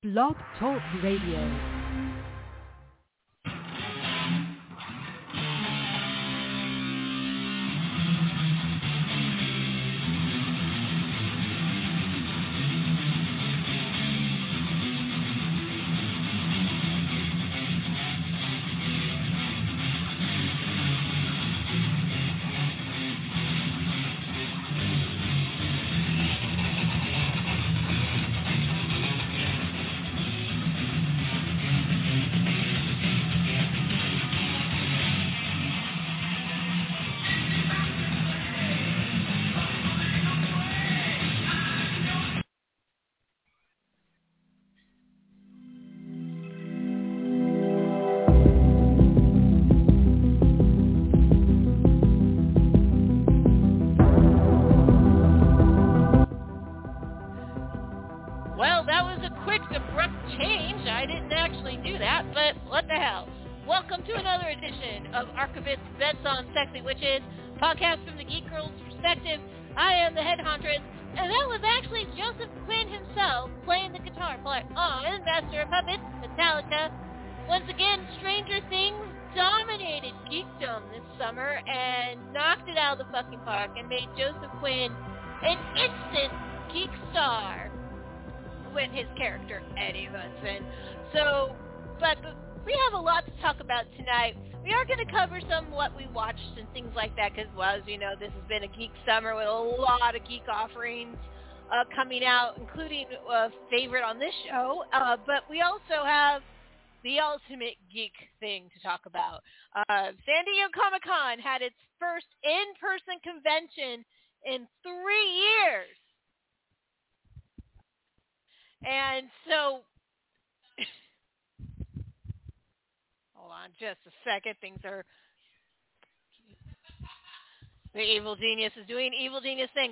Blog Talk Radio. Podcast from the Geek Girl's perspective. I am the head hauntress, and that was actually Joseph Quinn himself playing the guitar part on Master of Puppets, Metallica. Once again, Stranger Things dominated geekdom this summer and knocked it out of the fucking park and made Joseph Quinn an instant geek star with his character Eddie Hudson. But we have a lot to talk about tonight. We are going to cover some what we watched and things like that because, well, as you know, this has been a geek summer with a lot of geek offerings coming out, including a favorite on this show. But we also have the ultimate geek thing to talk about. San Diego Comic-Con had its first in-person convention in 3 years. And so... Hold on just a second. The evil genius is doing evil genius things.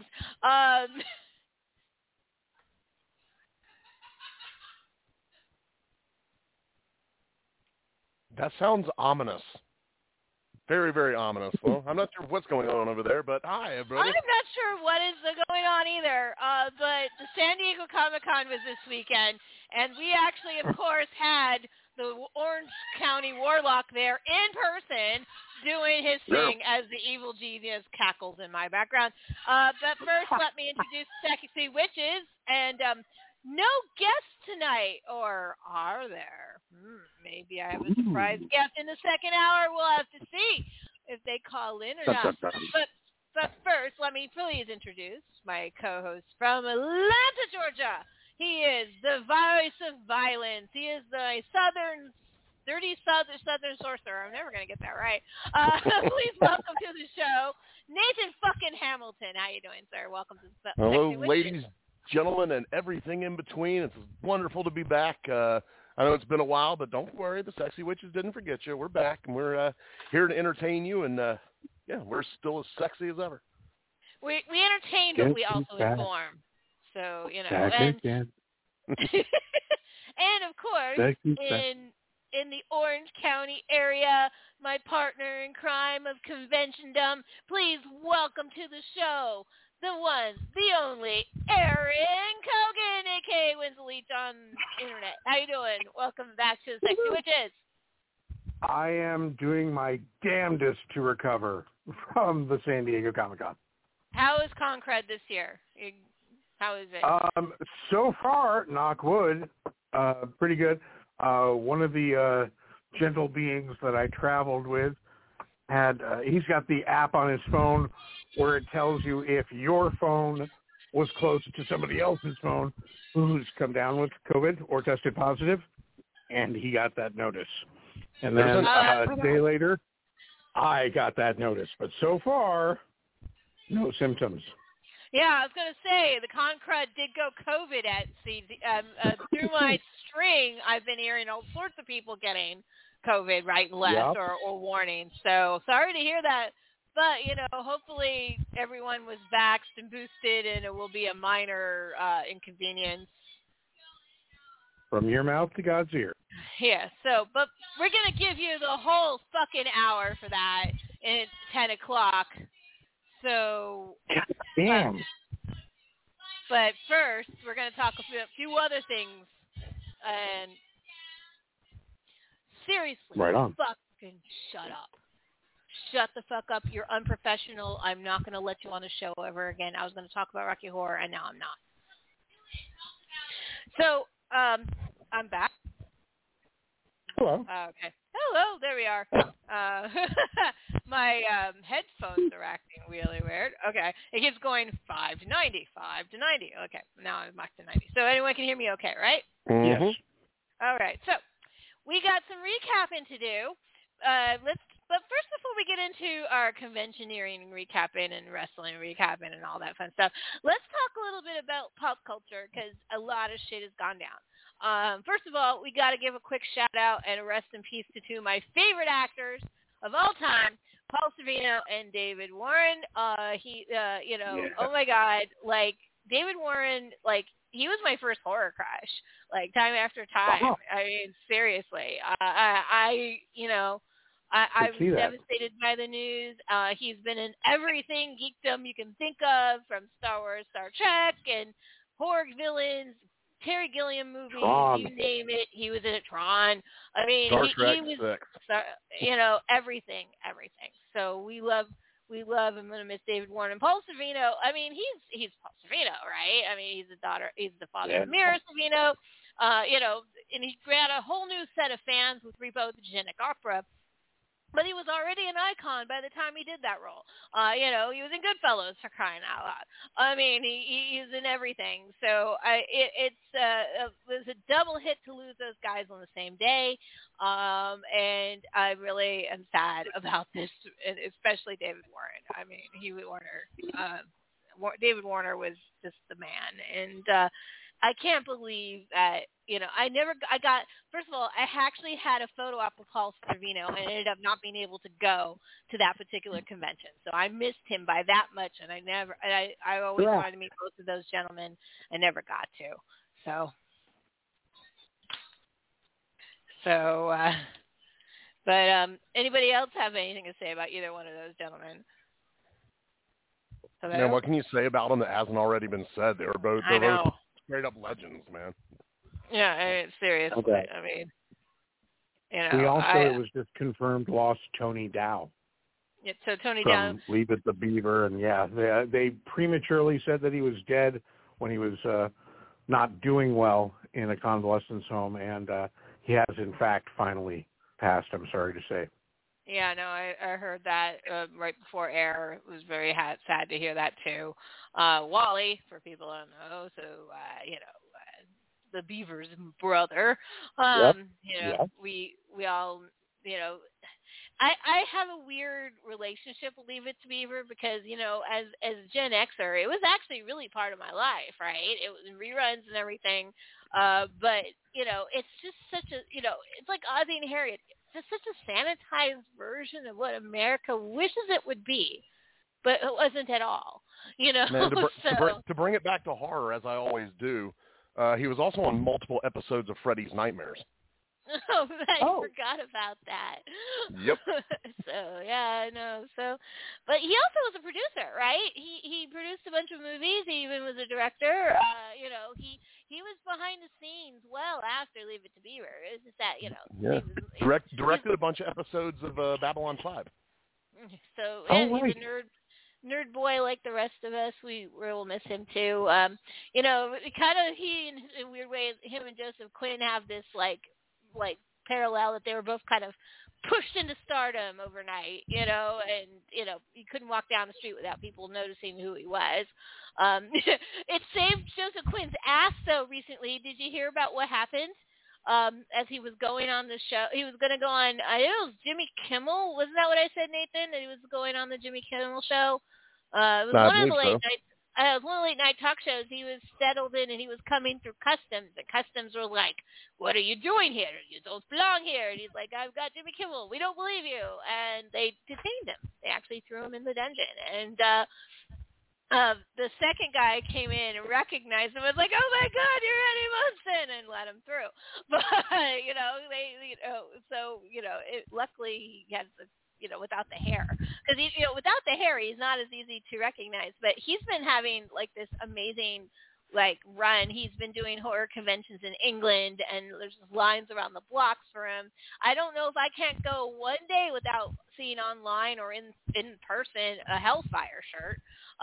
That sounds ominous. Very, very ominous. Well, I'm not sure what's going on over there, but hi, everybody. I'm not sure what is going on either, but the San Diego Comic-Con was this weekend, and we actually, of course, had the Orange County Warlock there in person doing his thing as the evil genius cackles in my background. But first, let me introduce Sexy Witches, and no guests tonight, or are there? Maybe I have a surprise guest in the second hour. We'll have to see if they call in or not. But first, let me please introduce my co-host from Atlanta, Georgia. He is the voice of violence. He is the dirty southern sorcerer. I'm never going to get that right. Please welcome to the show, Nathan fucking Hamilton. How you doing, sir? Welcome to the Hello, ladies, gentlemen, and everything in between. It's wonderful to be back. I know it's been a while, but don't worry. The Sexy Witches didn't forget you. We're back, and we're here to entertain you, and we're still as sexy as ever. We entertain, but we also inform. So, you know, and of course, in the Orange County area, my partner in crime of convention-dom, please welcome to the show, the one, the only, Aaron Kogan, a.k.a. Winslow Leach on the internet. How you doing? Welcome back to the Sexy Witches. I am doing my damnedest to recover from the San Diego Comic-Con. How is Concred this year? How is it? So far, knock wood, pretty good. One of the gentle beings that I traveled with he's got the app on his phone where it tells you if your phone was close to somebody else's phone who's come down with COVID or tested positive, and he got that notice. And then a day later, I got that notice. But so far, no symptoms. Yeah, I was going to say, the Concrud did go COVID at through my string, I've been hearing all sorts of people getting COVID right and left or warnings. So sorry to hear that. But, you know, hopefully everyone was vaxxed and boosted and it will be a minor inconvenience. From your mouth to God's ear. Yeah, so, but we're going to give you the whole fucking hour for that. And it's 10 o'clock. So, damn. But first, we're going to talk a few other things And seriously, Right on. fucking shut up. Shut the fuck up. You're unprofessional. I'm not going to let you on the show ever again. I was going to talk about Rocky Horror, and now I'm not. So, I'm back. Hello. Okay. Hello, there we are. My headphones are acting really weird. Okay. It keeps going 5 to 90, 5 to 90. Okay. Now I'm back to 90. So anyone can hear me okay, right? Yes. All right. So we got some recapping to do. But first, before we get into our conventioneering recapping and wrestling recapping and all that fun stuff, let's talk a little bit about pop culture because a lot of shit has gone down. First of all, we got to give a quick shout out and a rest in peace to two of my favorite actors of all time, Paul Sorvino and David Warren. Oh my God, like David Warren, like he was my first horror crush, like time after time. Wow. I mean, seriously, I was devastated by the news. He's been in everything geekdom you can think of, from Star Wars, Star Trek, and horror villains, Terry Gilliam movies, Tron. you name it. He was in a Tron. I mean, Star he was, 6. everything. So we love and gonna miss David Warren and Paul Sorvino. I mean, he's Paul Sorvino, right? I mean, he's the father of Mira Sorvino. And he got a whole new set of fans with Repo the Genetic Opera. But he was already an icon by the time he did that role. He was in Goodfellas, for crying out loud. I mean, he's in everything. So it was a double hit to lose those guys on the same day. And I really am sad about this, especially David Warren. I mean, David Warner was just the man. And I can't believe that, first of all, I actually had a photo op with Paul Sorvino and ended up not being able to go to that particular convention. So I missed him by that much, and I always wanted to meet both of those gentlemen. I never got to. But anybody else have anything to say about either one of those gentlemen? Man, what can you say about them that hasn't already been said? They're both straight up legends, man. Yeah, I mean, seriously. Okay. I mean, we also, it was just confirmed, lost Tony Dow. Yeah, so Tony from Dow. Leave It to Beaver, and they prematurely said that he was dead when he was not doing well in a convalescence home, and he has, in fact, finally passed, I'm sorry to say. Yeah, no, I heard that right before air. It was very sad to hear that, too. Wally, for people who don't know, so, the Beaver's brother. We all, I have a weird relationship with Leave It to Beaver because, as Gen Xer, it was actually really part of my life, right? It was in reruns and everything. But, it's just such a, it's like Ozzie and Harriet. It's such a sanitized version of what America wishes it would be, but it wasn't at all. Man, to bring it back to horror, as I always do, he was also on multiple episodes of Freddy's Nightmares. I forgot about that. Yep. So yeah, I know. So, but he also was a producer, right? He produced a bunch of movies. He even was a director. He was behind the scenes well after Leave It to Beaver. It's just that Directed a bunch of episodes of Babylon 5. So he's a nerd boy like the rest of us. We will miss him too. He in a weird way, him and Joseph Quinn have this like parallel that they were both kind of pushed into stardom overnight, and you couldn't walk down the street without people noticing who he was. It saved Joseph Quinn's ass though recently. Did you hear about what happened? As he was going on the show, he was going to go on, I think it was Jimmy Kimmel. Wasn't that what I said, Nathan? That he was going on the Jimmy Kimmel show? It was one of the late night. It was one of the late night talk shows. He was settled in and he was coming through customs. The customs were like, "What are you doing here? You don't belong here." And he's like, "I've got Jimmy Kimmel. We don't believe you." And they detained him. They actually threw him in the dungeon. And the second guy came in and recognized him. Was like, "Oh my God, you're Eddie Munson," and let him through. But luckily he had the. Without the hair, because without the hair, he's not as easy to recognize. But he's been having like this amazing, run. He's been doing horror conventions in England, and there's lines around the blocks for him. I don't know if I can't go one day without seeing online or in person a Hellfire shirt.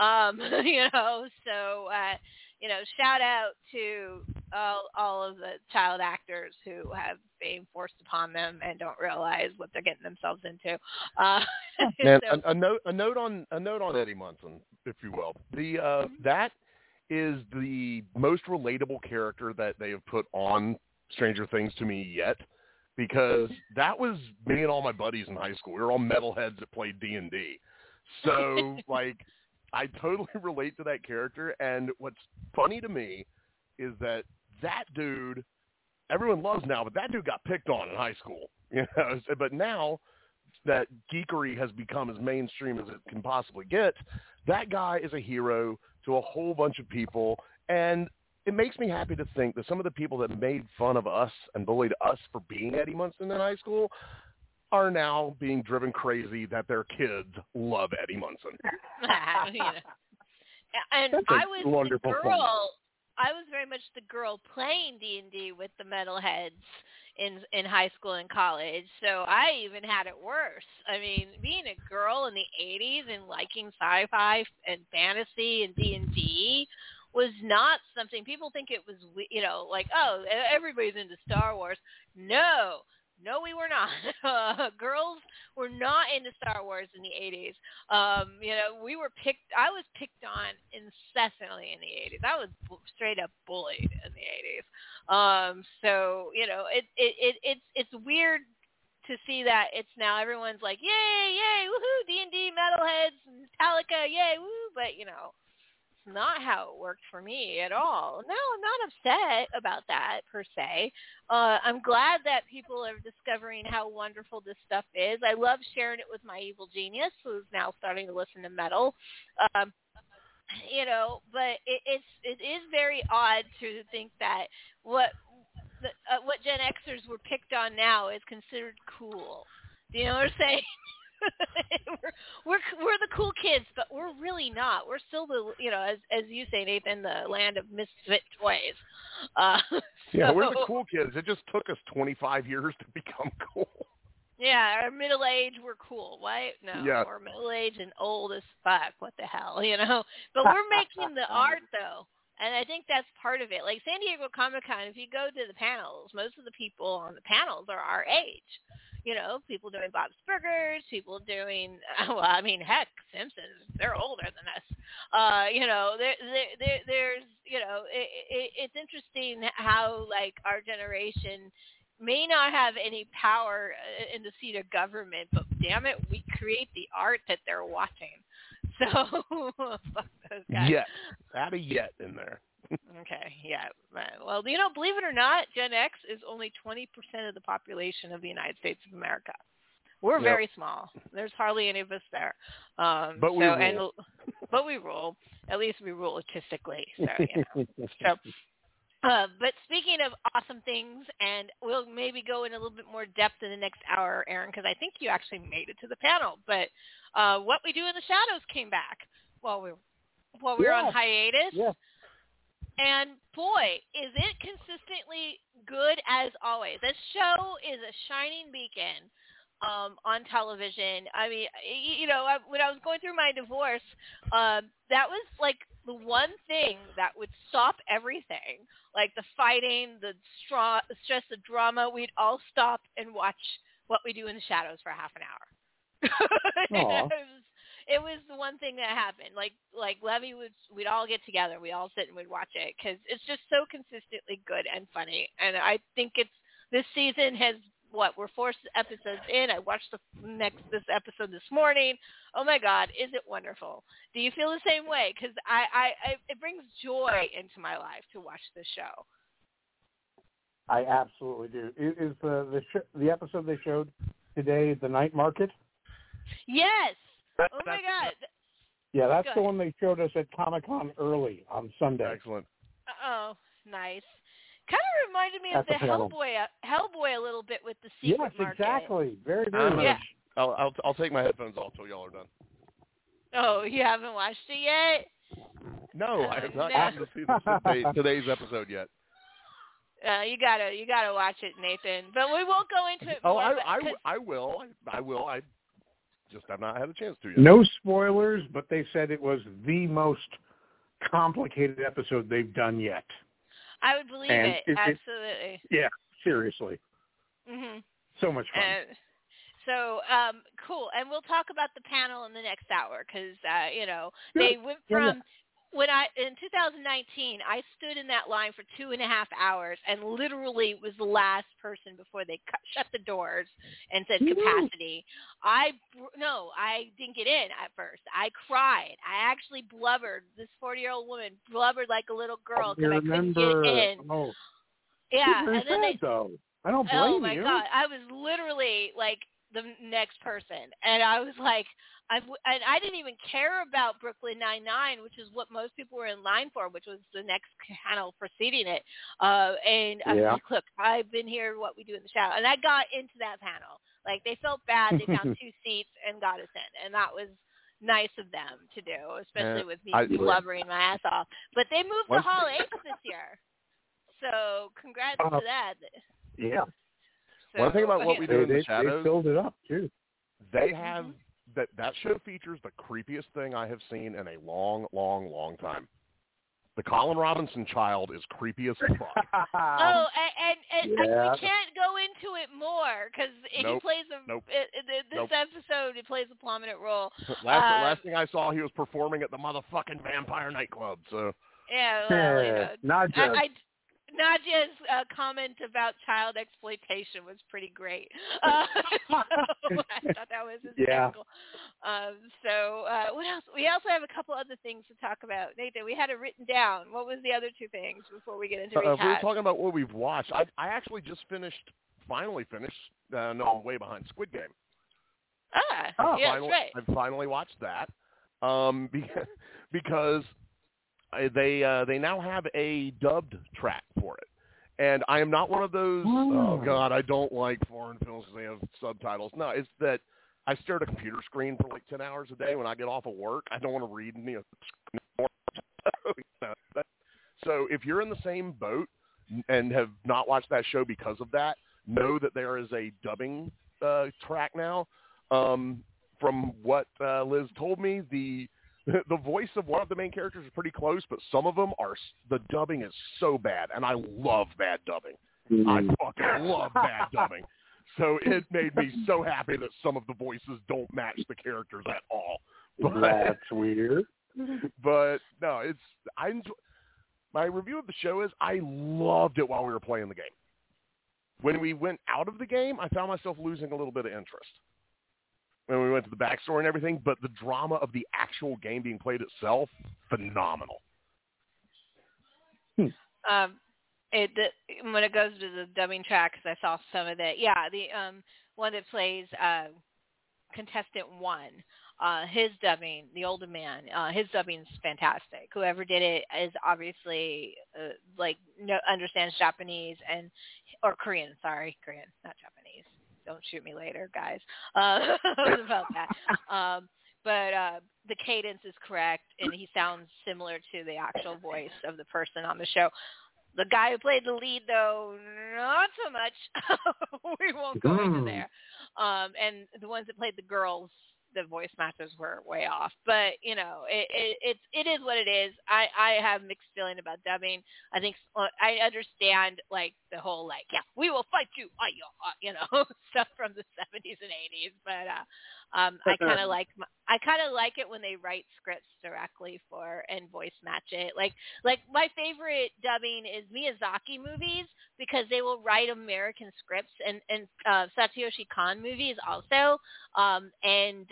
Shout out to all of the child actors who have fame forced upon them and don't realize what they're getting themselves into. Man, a note on Eddie Munson, if you will. That is the most relatable character that they have put on Stranger Things to me yet, because that was me and all my buddies in high school. We were all metalheads that played D&D. So, I totally relate to that character, and what's funny to me is that dude, everyone loves now, but that dude got picked on in high school, but now that geekery has become as mainstream as it can possibly get, that guy is a hero to a whole bunch of people, and it makes me happy to think that some of the people that made fun of us and bullied us for being Eddie Munson in high school are now being driven crazy that their kids love Eddie Munson. And That's I a was wonderful the girl. point. I was very much the girl playing D&D with the metalheads in high school and college, so I even had it worse. I mean, being a girl in the 80s and liking sci-fi and fantasy and D&D was not something people think it was, oh, everybody's into Star Wars. No, we were not. Girls were not into Star Wars in the 80s. I was picked on incessantly in the 80s. I was straight up bullied in the 80s. It's weird to see that it's now everyone's like, yay, woohoo, D&D, metalheads, Metallica, yay, woo. But, it's not how it worked for me at all. No, I'm not upset about that per se. I'm glad that people are discovering how wonderful this stuff is. I love sharing it with my evil genius, who's now starting to listen to metal. But it is very odd to think that what Gen Xers were picked on now is considered cool. Do you know what I'm saying? we're the cool kids, but we're really not. We're still the, as you say, Nathan, the land of misfit toys. We're the cool kids. It just took us 25 years to become cool. Yeah, our middle age, we're cool, right? No, yeah. We're middle age and old as fuck. What the hell, But we're making the art though. And I think that's part of it. Like San Diego Comic-Con, if you go to the panels, most of the people on the panels are our age. People doing Bob's Burgers, people doing, heck, Simpsons, they're older than us. There's, it's interesting how, our generation may not have any power in the seat of government, but damn it, we create the art that they're watching. So, fuck those guys. Yet. Add a yet in there. Okay, yeah. Well, believe it or not, Gen X is only 20% of the population of the United States of America. We're very small. There's hardly any of us there. But we rule. But we rule. At least we rule artistically. So, but speaking of awesome things, and we'll maybe go in a little bit more depth in the next hour, Aaron, because I think you actually made it to the panel. But What We Do in the Shadows came back while we were on hiatus. Yeah. And boy, is it consistently good as always. This show is a shining beacon on television. I mean, when I was going through my divorce, that was like the one thing that would stop everything, like the fighting, the stress, the drama. We'd all stop and watch What We Do in the Shadows for half an hour. It was the one thing that happened. Like Levy we'd all get together. We all sit and we'd watch it because it's just so consistently good and funny. And I think this season has, we're 4 episodes in. I watched this episode this morning. Oh my God, is it wonderful? Do you feel the same way? Because it brings joy into my life to watch this show. I absolutely do. Is the episode they showed today the night market? Yes. Oh my God. Yeah, that's the one they showed us at Comic-Con early on Sunday. Excellent. Oh, nice. Kind of reminded me of the Hellboy a little bit with the secret market. Yes, exactly. Very, very much. I'll take my headphones off till y'all are done. Oh, you haven't watched it yet? No, I have not gotten to see today's episode yet. You gotta watch it, Nathan. But we won't go into it Oh, more. I will. I just have not had a chance to yet. No spoilers, but they said it was the most complicated episode they've done yet. I would believe and it. Absolutely. Yeah, seriously. Mm-hmm. So much fun. So, cool. And we'll talk about the panel in the next hour because, they went from in 2019, I stood in that line for 2.5 hours and literally was the last person before they shut the doors and said capacity. I didn't get in at first. I cried. I actually blubbered. This 40-year-old woman blubbered like a little girl because I couldn't get in. Oh. Yeah. And then though. I don't blame you. Oh, my God. I was literally like the next person. And I was like, I didn't even care about Brooklyn Nine-Nine, which is what most people were in line for, which was the next panel preceding it. And I was like, look, I've been here, what we do in the shadow. And I got into that panel. Like, they felt bad. They found 2 seats and got us in. And that was nice of them to do, especially with me blubbering my ass off. But they moved to Hall H this year. So congrats to that. Yeah. So, one thing about what we do in the shadows, they filled it up too. They have that show features the creepiest thing I have seen in a long, long, long time. The Colin Robinson child is creepy as fuck. Oh, and we can't go into it more because he plays this episode. He plays a prominent role. Last thing I saw, he was performing at the motherfucking vampire nightclub. So yeah, well, not just. Nadia's comment about child exploitation was pretty great. So I thought that was hysterical. What else? We also have a couple other things to talk about. Nathan, we had it written down. What was the other 2 things before we get into recap? We're talking about what we've watched. I actually just finally finished. No, I'm way behind. Squid Game. That's right. I finally watched that because they now have a dubbed track for it. And I am not one of those, oh, God, I don't like foreign films because they have subtitles. No, it's that I stare at a computer screen for like 10 hours a day when I get off of work. I don't want to read any of the So if you're in the same boat and have not watched that show because of that, know that there is a dubbing track now. From what Liz told me, the voice of one of the main characters is pretty close, but some of them the dubbing is so bad, and I love bad dubbing. I fucking love bad dubbing. So it made me so happy that some of the voices don't match the characters at all. That's weird. But no, my review of the show is I loved it while we were playing the game. When we went out of the game, I found myself losing a little bit of interest when we went to the backstory and everything, but the drama of the actual game being played itself, phenomenal. When it goes to the dubbing track, because I saw some of it, the one that plays contestant 1, his dubbing, the older man, his dubbing is fantastic. Whoever did it is obviously understands Japanese or Korean. Sorry, Korean, not Japanese. Don't shoot me later, guys. About that. But the cadence is correct, and he sounds similar to the actual voice of the person on the show. The guy who played the lead, though, not so much. We won't go into there. And the ones that played the girls, the voice matches were way off. But, it is what it is. I have mixed feeling about dubbing. I think I understand, the whole, we will fight you, stuff from the 70s and 80s. But I kind of like it when they write scripts directly for and voice match it. Like my favorite dubbing is Miyazaki movies because they will write American scripts and Satoshi Kon movies also. And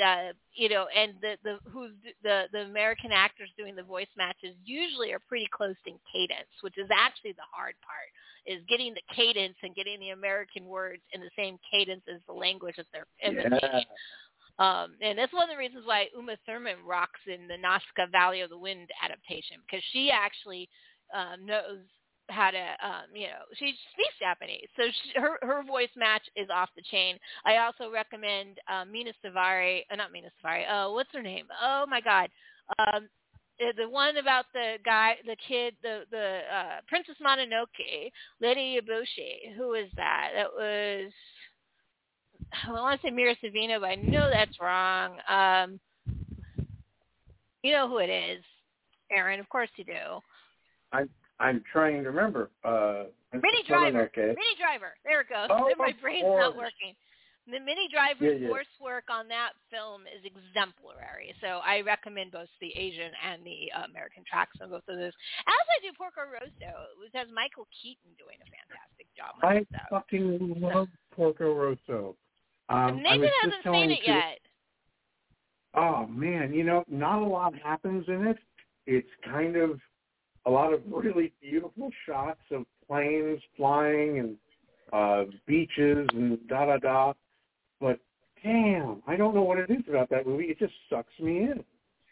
the American actors doing the voice matches usually are pretty close in cadence, which is actually the hard part, is getting the cadence and getting the American words in the same cadence as the language that they're imitating. And that's one of the reasons why Uma Thurman rocks in the Nazca Valley of the Wind adaptation, because she actually knows how to, she speaks Japanese. So her voice match is off the chain. I also recommend Mina Savari, not Mina Savari, what's her name? Oh, my God. the one about the kid, the Princess Mononoke, Lady Eboshi. Who was that? That was, I want to say Mira Savino, but I know that's wrong. You know who it is, Aaron. Of course you do. I'm trying to remember. Minnie Driver. Minnie Driver. There it goes. Oh, my brain's not working. The Minnie Driver's voice work on that film is exemplary. So I recommend both the Asian and the American tracks on both of those. As I do Porco Rosso, which has Michael Keaton doing a fantastic job. I fucking love Porco Rosso. Nathan hasn't seen it yet. Oh, man. Not a lot happens in it. It's kind of a lot of really beautiful shots of planes flying and beaches and da-da-da. But, damn, I don't know what it is about that movie. It just sucks me in.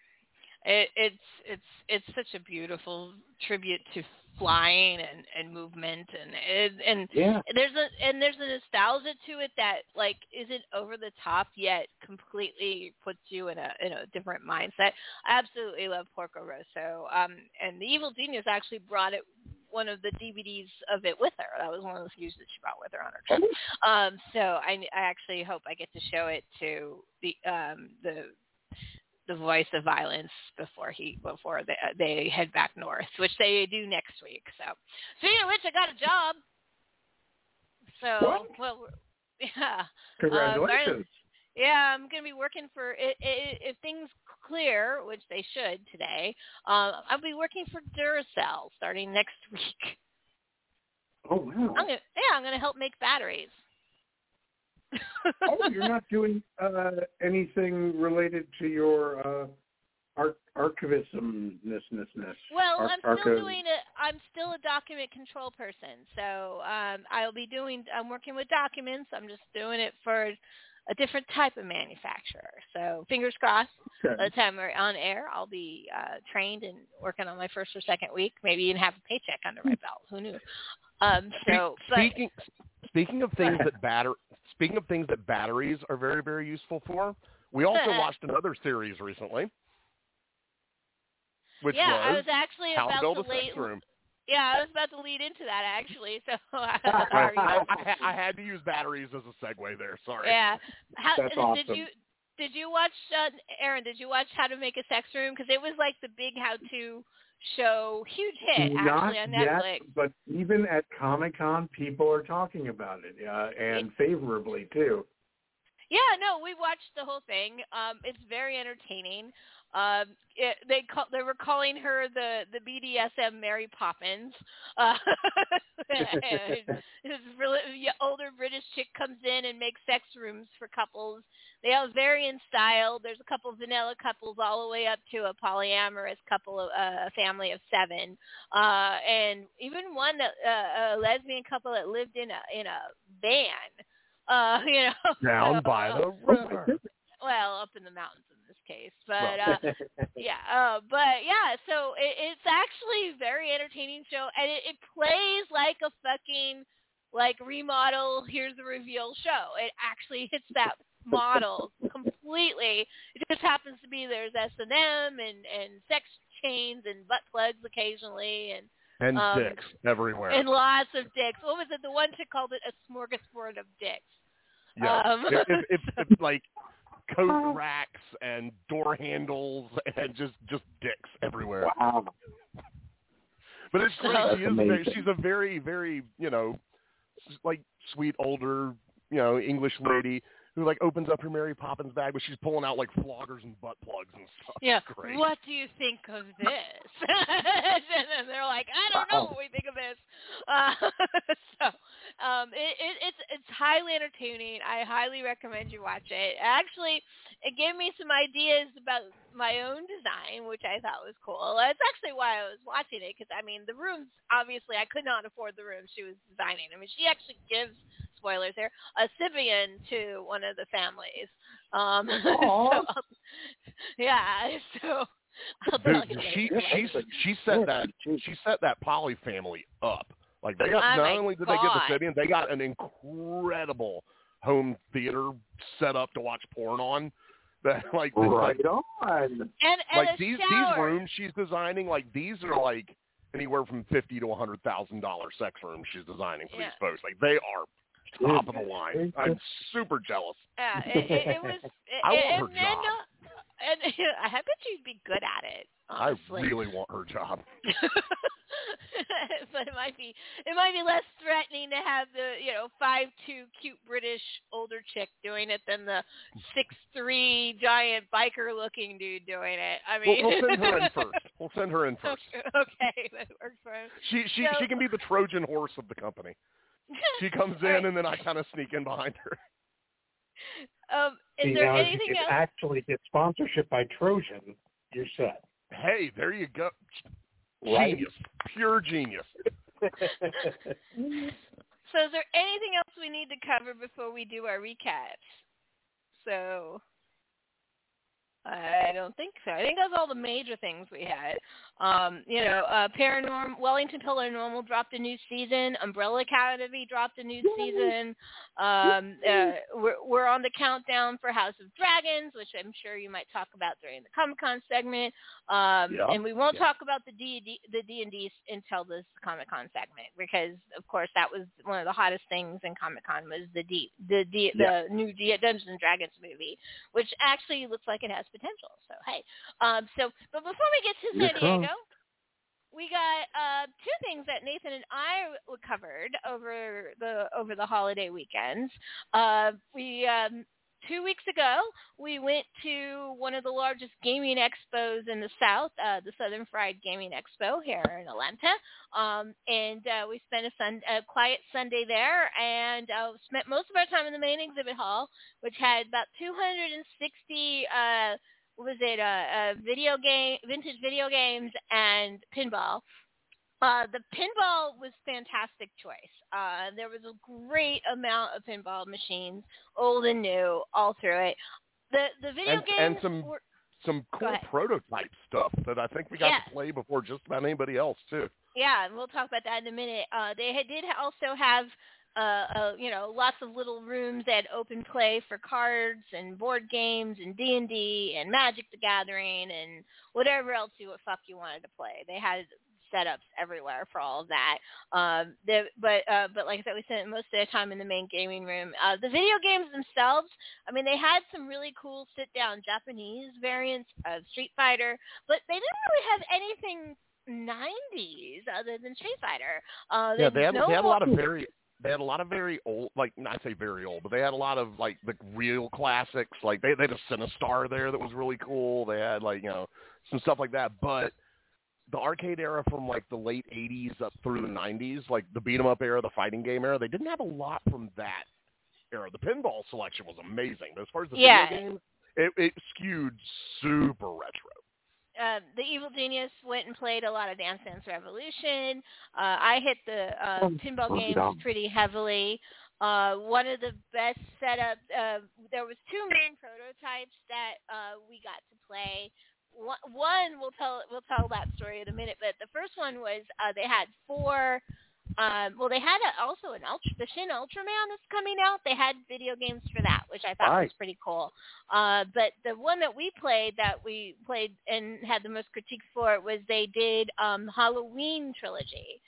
It's such a beautiful tribute to flying and movement and there's a nostalgia to it that like isn't over the top yet completely puts you in a different mindset. I absolutely love Porco Rosso. And the Evil Genius actually brought one of the DVDs of it with her. That was one of the few that she brought with her on her trip. So I actually hope I get to show it to the Voice of Violence before they head back north, which they do next week. So speaking of which, I got a job. So yeah. Congratulations. I'm going to be working for if things clear, which they should today. I'll be working for Duracell starting next week. Oh wow! I'm going to help make batteries. Oh, you're not doing anything related to your archivism-ness. Well, I'm still a document control person. So I'm working with documents. I'm just doing it for a different type of manufacturer. So fingers crossed. Okay. By the time we're on air, I'll be trained and working on my first or second week, maybe even have a paycheck under my belt. Who knew? Speaking of things that batteries are very, very useful for, we also watched another series recently, which I was actually How to Build about a Sex Room. Yeah, I was about to lead into that actually. So I had to use batteries as a segue there. Sorry. Yeah. That's awesome. Did you watch Aaron? Did you watch How to Make a Sex Room? Because it was like the big how-to show, huge hit actually on Netflix. Yet, but even at Comic-Con, people are talking about it, and favorably too. Yeah, no, we watched the whole thing. It's very entertaining. They were calling her the BDSM Mary Poppins. This really older British chick comes in and makes sex rooms for couples. They all vary in style. There's a couple of vanilla couples all the way up to a polyamorous couple, a family of 7, and even one that a lesbian couple that lived in a van. Down by the river. Well, up in the mountains in this case, but so it's actually a very entertaining show, and it plays like a fucking remodel. Here's the reveal show. It actually hits that model completely. It just happens to be there's S&M and sex chains and butt plugs occasionally and dicks everywhere and lots of dicks. What was it? The one chick called it a smorgasbord of dicks. Yeah, it's like coat racks and door handles and just dicks everywhere. Wow. But it's great. She's a very, very, sweet older, English lady who opens up her Mary Poppins bag, but she's pulling out floggers and butt plugs and stuff. Yeah. Great. What do you think of this? And they're like, I don't know what we think of this. It's highly entertaining. I highly recommend you watch it. Actually, it gave me some ideas about my own design, which I thought was cool. That's actually why I was watching it, because the rooms, obviously, I could not afford the rooms she was designing. She actually gives, spoilers here, a Sybian to one of the families. She set that Poly family up. They got not only did they get the Sybian, they got an incredible home theater set up to watch porn on. That like right on. And like a these shower. rooms she's designing, like these are like anywhere from $50,000 to $100,000 sex rooms she's designing for these folks. Like they are top of the line. I'm super jealous. Yeah, it was. I want her job. And I bet you'd be good at it. Honestly. I really want her job. But it might be less threatening to have the 5'2" cute British older chick doing it than the 6'3" giant biker looking dude doing it. I mean, we'll send her in first. Okay, that works for us. She can be the Trojan horse of the company. She comes in and then I kind of sneak in behind her. Is there anything else? Actually get sponsorship by Trojan, you're set. Hey, there you go. Right. Genius. Pure genius. So is there anything else we need to cover before we do our recaps? So I don't think so. I think that's all the major things we had. Wellington Paranormal dropped a new season. Umbrella Academy dropped a new season. We're on the countdown for House of Dragons, which I'm sure you might talk about during the Comic-Con segment. And we won't talk about the D&D until this Comic-Con segment because, of course, that was one of the hottest things in Comic-Con was the new Dungeons and Dragons movie, which actually looks like it has potential. So hey, but before we get to San Diego, we got two things that Nathan and I covered over the holiday weekends. 2 weeks ago, we went to one of the largest gaming expos in the South, the Southern Fried Gaming Expo here in Atlanta, and we spent a quiet Sunday there, and spent most of our time in the main exhibit hall, which had about 260 vintage video games and pinball. The pinball was fantastic choice. There was a great amount of pinball machines, old and new, all through it. The video games and some cool prototype stuff that I think we got to play before just about anybody else too. Yeah, and we'll talk about that in a minute. They did also have lots of little rooms that had open play for cards and board games and D&D and Magic the Gathering and whatever else you wanted to play. They had setups everywhere for all of that. But like I said, we spent most of the time in the main gaming room. The video games themselves, I mean, they had some really cool sit-down Japanese variants of Street Fighter, but they didn't really have anything 90s other than Street Fighter. They had a lot of very old, like not say very old, but they had a lot of like the real classics. Like they had a Cinestar there that was really cool. They had some stuff like that, but the arcade era from like the late 80s up through the 90s, like the beat 'em up era, the fighting game era, they didn't have a lot from that era. The pinball selection was amazing, but as far as the video games, it skewed super retro. The Evil Genius went and played a lot of Dance Dance Revolution. I hit the pinball games pretty heavily. One of the best setups, there was two main prototypes that we got to play. One we'll tell that story in a minute, but the first one was they had four. They had the Shin Ultraman that's coming out. They had video games for that, which I thought was pretty cool. But the one that we played and had the most critiques for it was they did Halloween trilogy.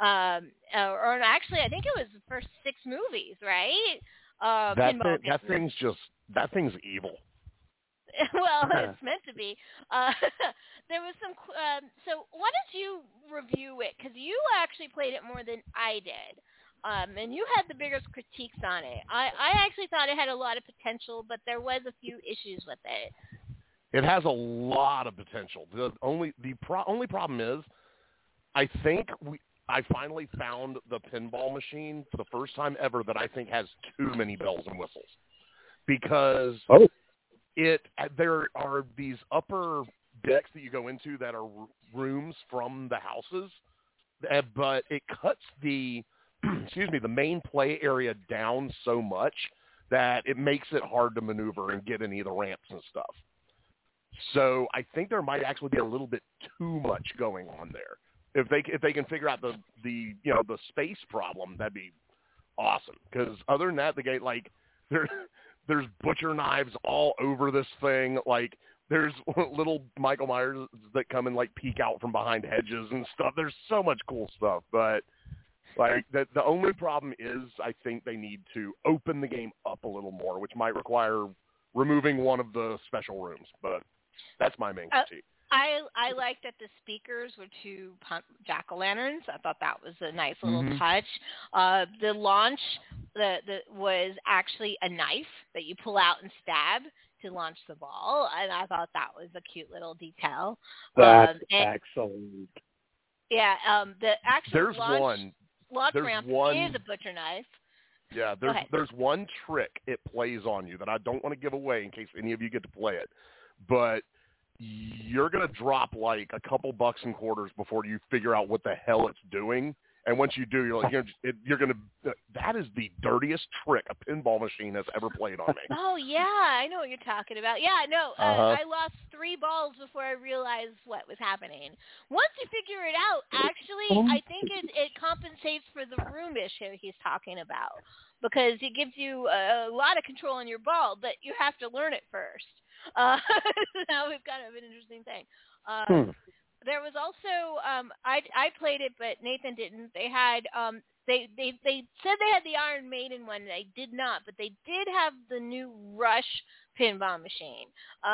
Or actually, I think it was the first 6 movies, right? That thing's evil. Well, it's meant to be. There was some. So why don't you review it? Because you actually played it more than I did, and you had the biggest critiques on it. I actually thought it had a lot of potential, but there was a few issues with it. It has a lot of potential. The only problem is, I think I finally found the pinball machine for the first time ever that I think has too many bells and whistles, because. There are these upper decks that you go into that are rooms from the houses, but it cuts the main play area down so much that it makes it hard to maneuver and get any of the ramps and stuff. So I think there might actually be a little bit too much going on there. If they can figure out the space problem, that'd be awesome. Because other than that, the game There's butcher knives all over this thing. Like, there's little Michael Myers that come and, like, peek out from behind hedges and stuff. There's so much cool stuff. But, like, the only problem is I think they need to open the game up a little more, which might require removing one of the special rooms. But that's my main critique. I liked that the speakers were two jack-o'-lanterns. I thought that was a nice little touch. The launch was actually a knife that you pull out and stab to launch the ball, and I thought that was a cute little detail. That's excellent. Yeah, the actual launch ramp is a butcher knife. Yeah, there's one trick it plays on you that I don't want to give away in case any of you get to play it, but you're going to drop like a couple bucks and quarters before you figure out what the hell it's doing. And once you do, you're going to, that is the dirtiest trick a pinball machine has ever played on me. Oh, yeah, I know what you're talking about. Yeah, no, I lost 3 balls before I realized what was happening. Once you figure it out, actually, I think it compensates for the room issue he's talking about, because it gives you a lot of control on your ball, but you have to learn it first. That was kind of an interesting thing. There was also I played it, but Nathan didn't. They had they said they had the Iron Maiden one. They did not, but they did have the new Rush pinball machine.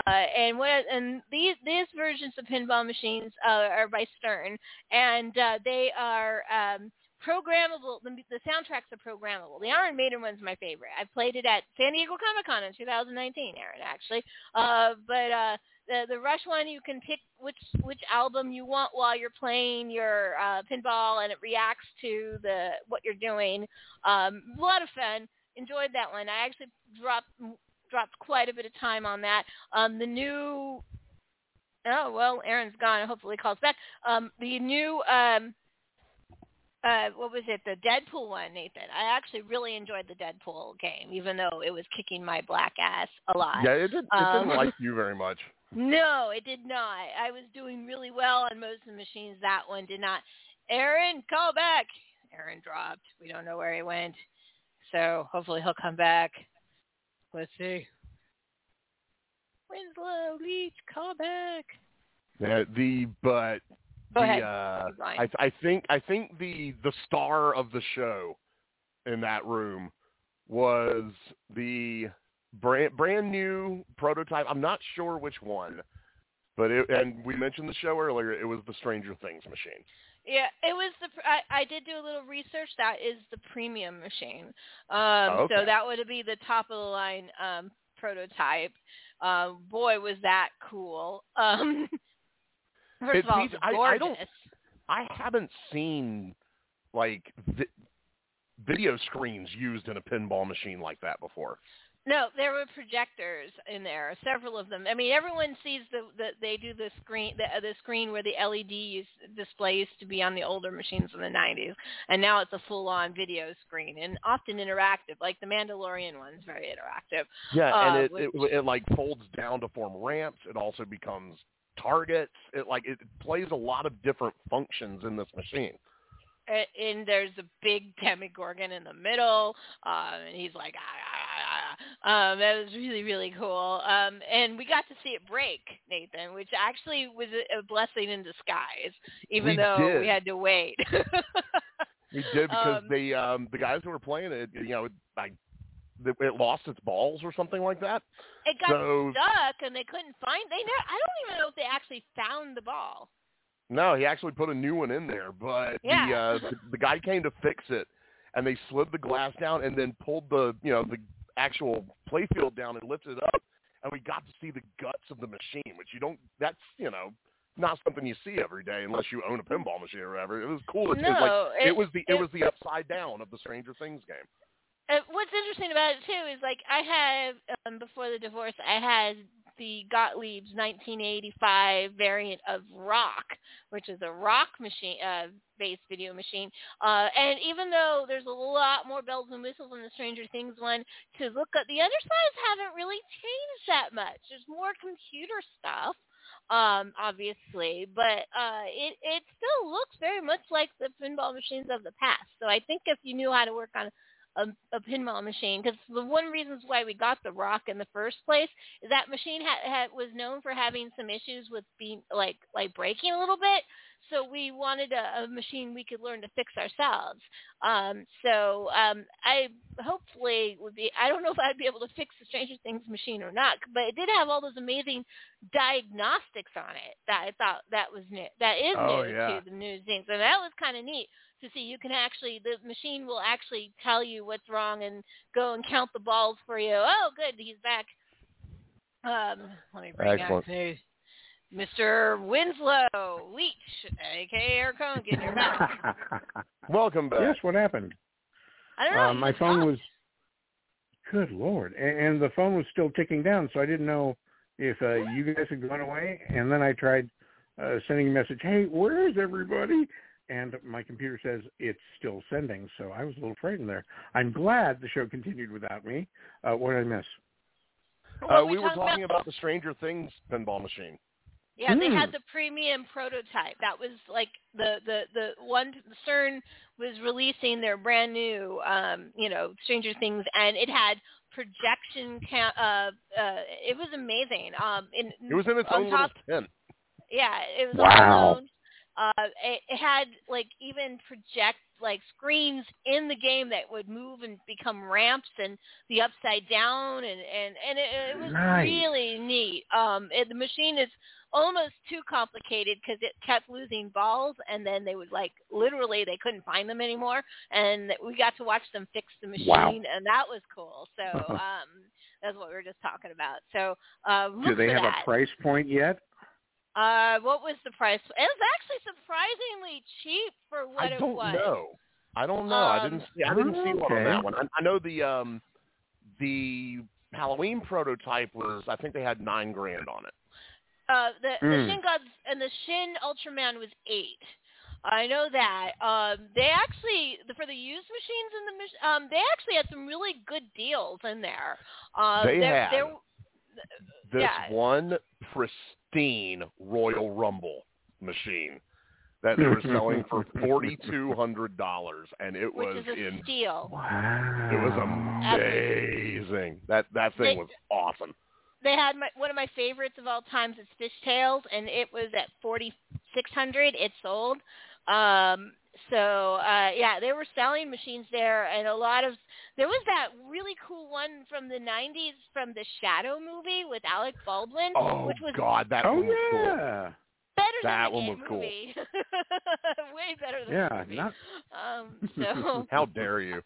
And these versions of pinball machines are by Stern, and they are programmable. The soundtracks are programmable. The Iron Maiden one's my favorite. I played it at San Diego Comic-Con in 2019, Aaron, actually. But the Rush one, you can pick which album you want while you're playing your pinball, and it reacts to what you're doing. A lot of fun. Enjoyed that one. I actually dropped quite a bit of time on that. The new... Oh, well, Aaron's gone. Hopefully he calls back. The new... what was it? The Deadpool one, Nathan. I actually really enjoyed the Deadpool game, even though it was kicking my black ass a lot. Yeah, it didn't like you very much. No, it did not. I was doing really well on most of the machines. That one did not. Aaron, call back. Aaron dropped. We don't know where he went. So hopefully he'll come back. Let's see. Winslow, Leach, call back. Yeah, Go ahead. I think the star of the show in that room was the brand new prototype. I'm not sure which one, but and we mentioned the show earlier. It was the Stranger Things machine. Yeah, it was I did do a little research. That is the premium machine. Okay. So that would be the top of the line prototype. Boy, was that cool. First of all, it's gorgeous. I haven't seen like video screens used in a pinball machine like that before. No, there were projectors in there, several of them. I mean, everyone sees they do the screen where the LED display used to be on the older machines in the 90s, and now it's a full-on video screen and often interactive, like the Mandalorian one's very interactive. Yeah, and it like folds down to form ramps. It also becomes targets. It plays a lot of different functions in this machine. And there's a big Demogorgon in the middle, and he's like, that was really, really cool. And we got to see it break, Nathan, which actually was a blessing in disguise, even though we had to wait. We did, because the guys who were playing it, it lost its balls or something like that. It got stuck, and they couldn't find. I don't even know if they actually found the ball. No, he actually put a new one in there, but the guy came to fix it, and they slid the glass down and then pulled the actual playfield down and lifted it up, and we got to see the guts of the machine, which that's not something you see every day unless you own a pinball machine or whatever. It was cool. It was the upside down of the Stranger Things game. What's interesting about it too is I had before the divorce, I had the Gottlieb's 1985 variant of Rock, which is a rock machine based video machine. And even though there's a lot more bells and whistles in the Stranger Things one, to look at the other sides haven't really changed that much. There's more computer stuff, obviously, but it still looks very much like the pinball machines of the past. So I think if you knew how to work on a pinball machine, because the one reasons why we got the Rock in the first place is that machine was known for having some issues with being like breaking a little bit. So we wanted a machine we could learn to fix ourselves. I hopefully would be, I don't know if I'd be able to fix the Stranger Things machine or not, but it did have all those amazing diagnostics on it that I thought that was new. That is new to the new things. And that was kind of neat to see. You can actually, the machine will actually tell you what's wrong and go and count the balls for you. Oh, good, he's back. Let me bring out Mr. Winslow Leach, a.k.a. Eric Hogan, you're back. Welcome back. Yes, what happened? I don't know. My phone was, good Lord, and the phone was still ticking down, so I didn't know if you guys had gone away. And then I tried sending a message, hey, where is everybody? And my computer says it's still sending, so I was a little frightened there. I'm glad the show continued without me. What did I miss? We were talking about the Stranger Things pinball machine. Yeah, they had the premium prototype. That was like the one. CERN was releasing their brand new, Stranger Things, and it had projection. It was amazing. It was in its own little tent. Yeah, it was wow. on it had even project screens in the game that would move and become ramps and the upside down and it was nice. Really neat. The machine is almost too complicated because it kept losing balls, and then they would literally they couldn't find them anymore, and we got to watch them fix the machine. Wow. And that was cool. So that's what we were just talking about. So do they have a price point yet? What was the price? It was actually surprisingly cheap for what it was. I don't know. I didn't see one on that one. I know the Halloween prototype was, I think they had $9,000 on it. The Shin Gods and the Shin Ultraman was $8,000. I know that. They actually, for the used machines they actually had some really good deals in there. This one pristine Royal Rumble machine that they were selling for $4,200, and it was a steal. Wow. It was amazing. That thing was awesome. They had one of my favorites of all times is Fishtails, and it was at $4,600. It sold. They were selling machines there, and there was that really cool one from the 90s from the Shadow movie with Alec Baldwin. Oh, which was God, that one was cool. Better that than the one game was cool. movie. Way better than the movie. How dare you?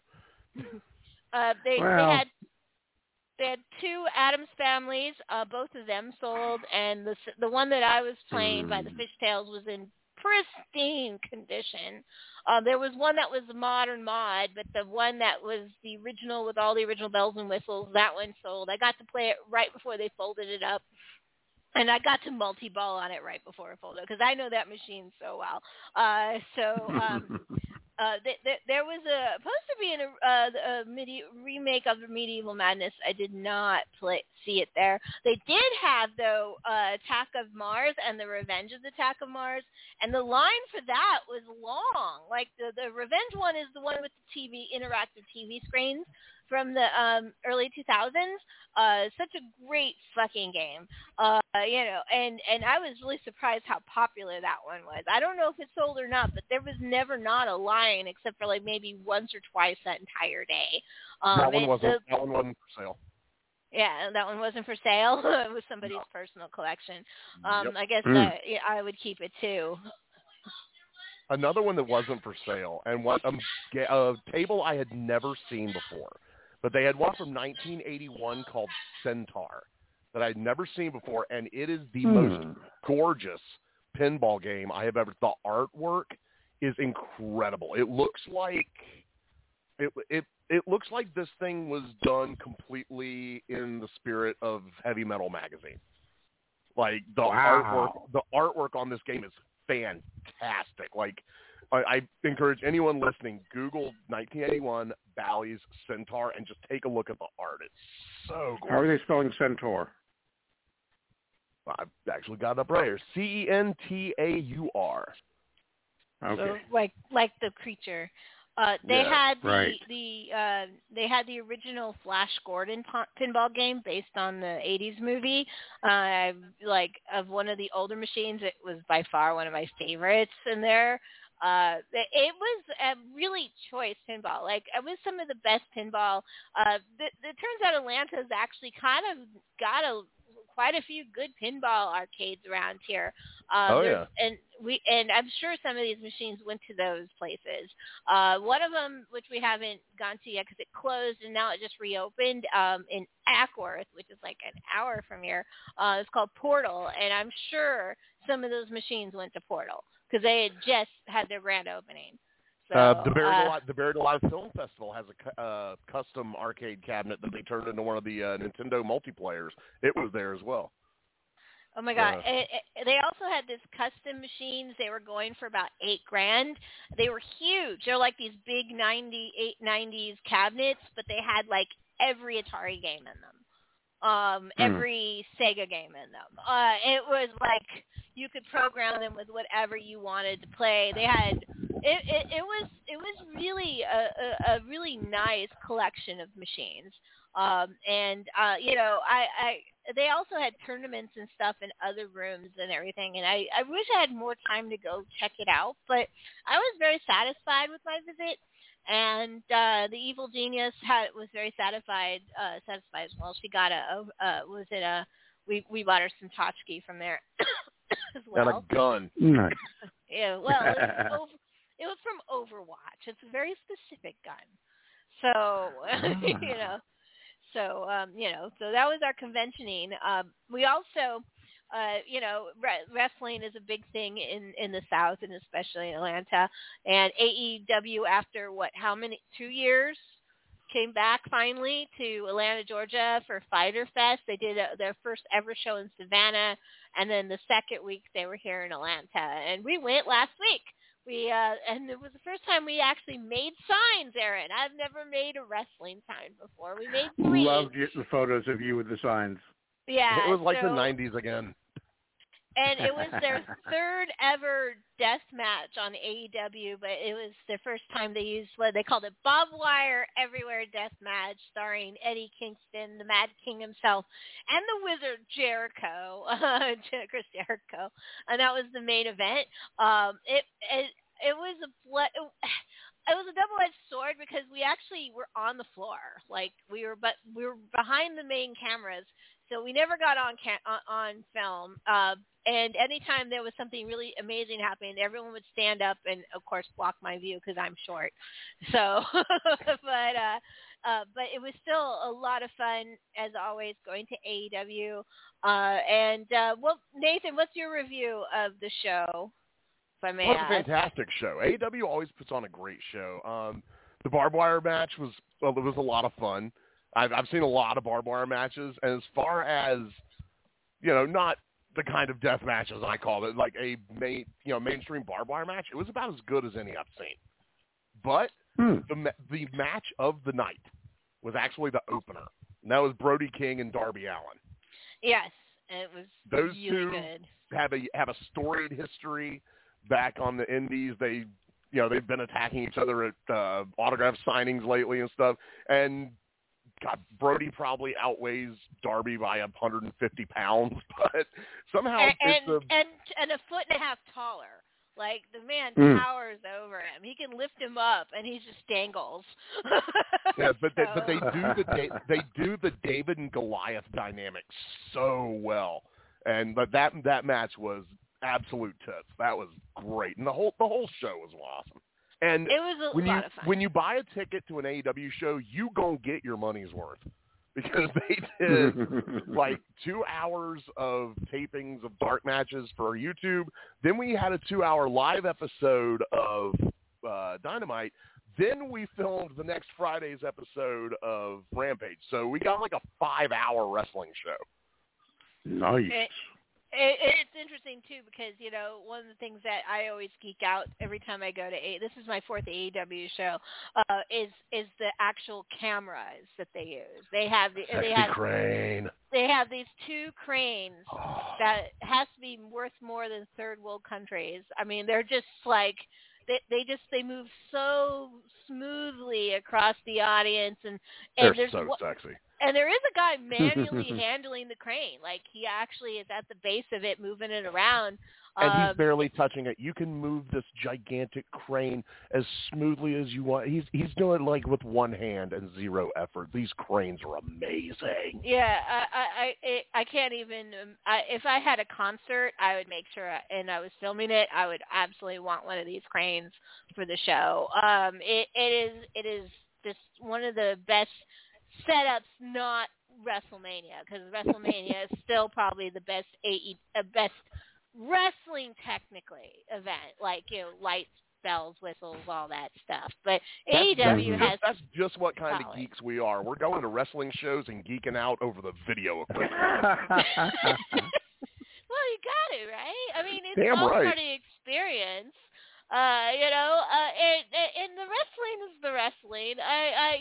They had two Addams Families. Both of them sold, and the one that I was playing by the Fishtails was in pristine condition. There was one that was a modern mod, but the one that was the original with all the original bells and whistles, that one sold. I got to play it right before they folded it up. And I got to multi-ball on it right before it folded because I know that machine so well. There was supposed to be a remake of Medieval Madness. I did not see it there. They did have, though, Attack of Mars and the Revenge of the Attack of Mars, and the line for that was long. The Revenge one is the one with the interactive TV screens from the early 2000s. Such a great fucking game. And I was really surprised how popular that one was. I don't know if it sold or not, but there was never not a line except for maybe once or twice that entire day. That one wasn't for sale. Yeah, that one wasn't for sale. It was somebody's personal collection. Yep. I guess I would keep it too. Another one that wasn't for sale, and a table I had never seen before, but they had one from 1981 called Centaur that I'd never seen before, and it is the most gorgeous pinball game I have ever. The artwork is incredible. It looks like it looks like this thing was done completely in the spirit of Heavy Metal magazine. The artwork on this game is fantastic. I encourage anyone listening, Google 1981 Bally's Centaur and just take a look at the art. It's so gorgeous. How are they spelling Centaur? I've actually got it up right here. Centaur. Okay. So, like the creature. They had right. they had the original Flash Gordon pinball game based on the '80s movie. Like of one of the older machines, it was by far one of my favorites in there. It was a really choice pinball. Like it was some of the best pinball. It turns out Atlanta's actually kind of got quite a few good pinball arcades around here. And I'm sure some of these machines went to those places. One of them, which we haven't gone to yet because it closed and now it just reopened in Ackworth, which is like an hour from here. It's called Portal, and I'm sure some of those machines went to Portal because they had just had their grand opening. So, the Buried Alive Film Festival has a custom arcade cabinet that they turned into one of the Nintendo multiplayers. It was there as well. Oh my God! They also had this custom machines. They were going for about $8,000. They were huge. They're like these big 90s cabinets, but they had like every Atari game in them, every Sega game in them. It was like you could program them with whatever you wanted to play. They had it was really a really nice collection of machines. They also had tournaments and stuff in other rooms and everything. And I wish I had more time to go check it out, but I was very satisfied with my visit. And the Evil Genius was very satisfied as well. She got we bought her some tchotchke from there as well. And a gun. Nice. Yeah, well, it was from Overwatch. It's a very specific gun. So, so that was our conventioning. We also, wrestling is a big thing in the South and especially in Atlanta. And AEW, after 2 years, came back finally to Atlanta, Georgia for Fighter Fest. They did their first ever show in Savannah, and then the second week they were here in Atlanta. And we went last week. And it was the first time we actually made signs, Aaron. I've never made a wrestling sign before. We made 3. Loved the photos of you with the signs. Yeah. It was like the 90s again. And it was their third ever death match on AEW, but it was the first time they used what they called it Bob Wire Everywhere Death Match, starring Eddie Kingston, the Mad King himself, and the Wizard Jericho, Chris Jericho, and that was the main event. It was a double-edged sword because we actually were on the floor, like we were behind the main cameras, so we never got on film. And anytime there was something really amazing happening, everyone would stand up and, of course, block my view because I'm short. So, but it was still a lot of fun, as always, going to AEW. Nathan, what's your review of the show, if I may ask? It was a fantastic show. AEW always puts on a great show. The barbed wire match was a lot of fun. I've seen a lot of barbed wire matches, and as far as, not the kind of death matches I call it, like a mainstream barbed wire match, it was about as good as any I've seen. But the match of the night was actually the opener, and that was Brody King and Darby Allin. Yes, it was those really two good. have a storied history back on the indies. They've been attacking each other at autograph signings lately and stuff, and God, Brody probably outweighs Darby by 150 pounds, but somehow and a foot and a half taller. Like the man towers over him. He can lift him up, and he just dangles. Yeah, but they do the David and Goliath dynamic so well, but that match was absolute tits. That was great, and the whole show was awesome. And it was a lot of fun. When you buy a ticket to an AEW show, you gonna get your money's worth, because they did like 2 hours of tapings of dark matches for YouTube. Then we had a 2-hour live episode of Dynamite. Then we filmed the next Friday's episode of Rampage. So we got like a 5-hour wrestling show. Nice. It's interesting, too, because, one of the things that I always geek out every time I go to this is my 4th AEW show, is the actual cameras that they use. They have crane. They have these 2 cranes that has to be worth more than third world countries. I mean, they're just like, they move so smoothly across the audience, and They're there's so sexy. and there is a guy manually handling the crane. Like, he actually is at the base of it, moving it around. And he's barely touching it. You can move this gigantic crane as smoothly as you want. He's doing it like with one hand and zero effort. These cranes are amazing. Yeah, I can't even. If I had a concert, I would make sure, and I was filming it, I would absolutely want one of these cranes for the show. It is just one of the best setups, not WrestleMania, because WrestleMania is still probably the best best wrestling technically event, like, lights, bells, whistles, all that stuff. But AEW has... That's just what kind of geeks we are. We're going to wrestling shows and geeking out over the video equipment. Well, you got it, right? I mean, it's Damn all right. part of the experience. And the wrestling is the wrestling. As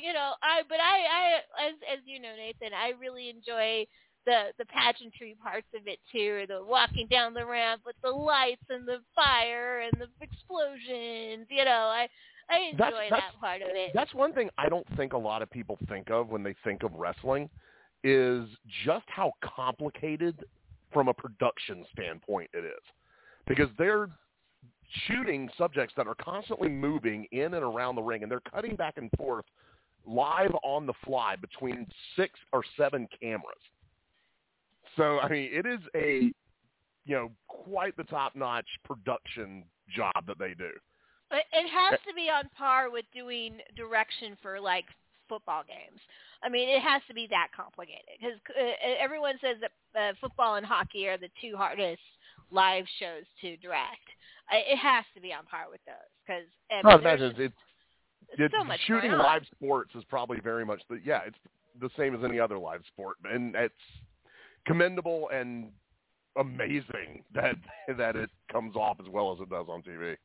you know, Nathan, I really enjoy the pageantry parts of it too, the walking down the ramp with the lights and the fire and the explosions. I enjoy that part of it. That's one thing I don't think a lot of people think of when they think of wrestling, is just how complicated from a production standpoint it is. Because they're shooting subjects that are constantly moving in and around the ring, and they're cutting back and forth live on the fly between 6 or 7 cameras. So, I mean, it is quite the top-notch production job that they do. It has to be on par with doing direction for, like, football games. I mean, it has to be that complicated, because everyone says that football and hockey are the two hardest live shows to direct. It has to be on par with those, because it's so much shooting going on. live sports is probably very much it's the same as any other live sport, and it's commendable and amazing that it comes off as well as it does on TV.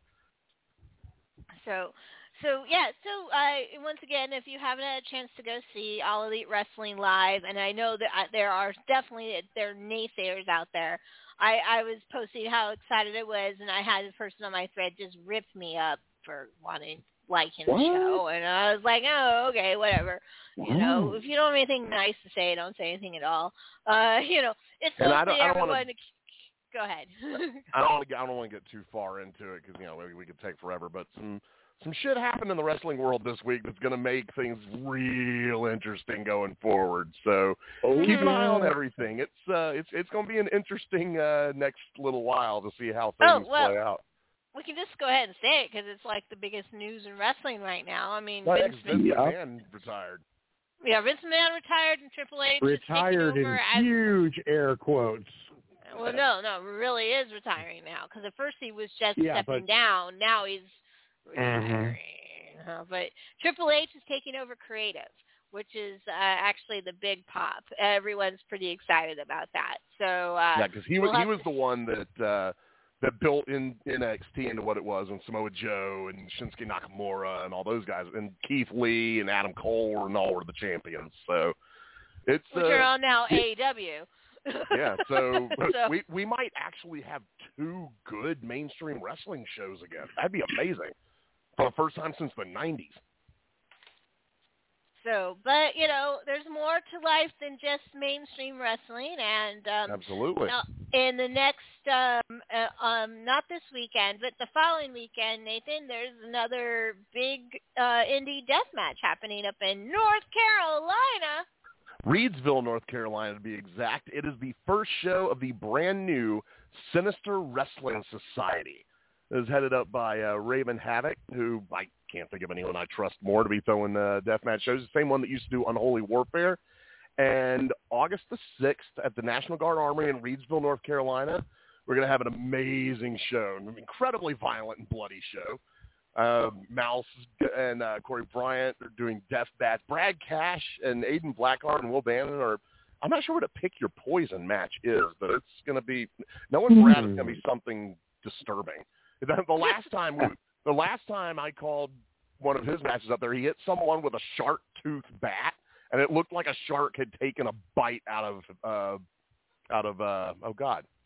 So once again, if you haven't had a chance to go see All Elite Wrestling live, and I know that there are naysayers out there. I was posting how excited I was, and I had a person on my thread just rip me up for liking the show, and I was like, oh, okay, whatever. If you don't have anything nice to say, don't say anything at all. It's mostly everyone. Go ahead. I don't want to get too far into it, because we could take forever. But some shit happened in the wrestling world this week that's going to make things real interesting going forward. So keep an eye on everything. It's going to be an interesting next little while to see how things play out. We can just go ahead and say it, because it's like the biggest news in wrestling right now. I mean, Vince McMahon retired. Yeah, Vince McMahon retired, and Triple H retired is taking over in huge air quotes. Well, no, really is retiring now, because at first he was just stepping down. Now he's retiring. But Triple H is taking over creative, which is actually the big pop. Everyone's pretty excited about that. So because he was the one that built in NXT into what it was, and Samoa Joe and Shinsuke Nakamura and all those guys, and Keith Lee and Adam Cole and all were the champions. So it's which are all now AEW. Yeah, so we might actually have 2 good mainstream wrestling shows again. That'd be amazing for the first time since the 90s. So, but there's more to life than just mainstream wrestling, and absolutely. In the next, not this weekend, but the following weekend, Nathan, there's another big indie death match happening up in North Carolina. Reidsville, North Carolina, to be exact. It is the first show of the brand new Sinister Wrestling Society. It is headed up by Raven Havoc, who I can't think of anyone I trust more to be throwing deathmatch shows. The same one that used to do Unholy Warfare. And August the 6th at the National Guard Armory in Reidsville, North Carolina, we're going to have an amazing show, an incredibly violent and bloody show. Mouse and Corey Bryant are doing death match. Brad Cash and Aiden Blackheart and Will Bannon are, I'm not sure what a pick your poison match is, but it's going to be, knowing Brad is going to be something disturbing. The last time I called one of his matches up there, he hit someone with a shark tooth bat, and it looked like a shark had taken a bite out of oh God,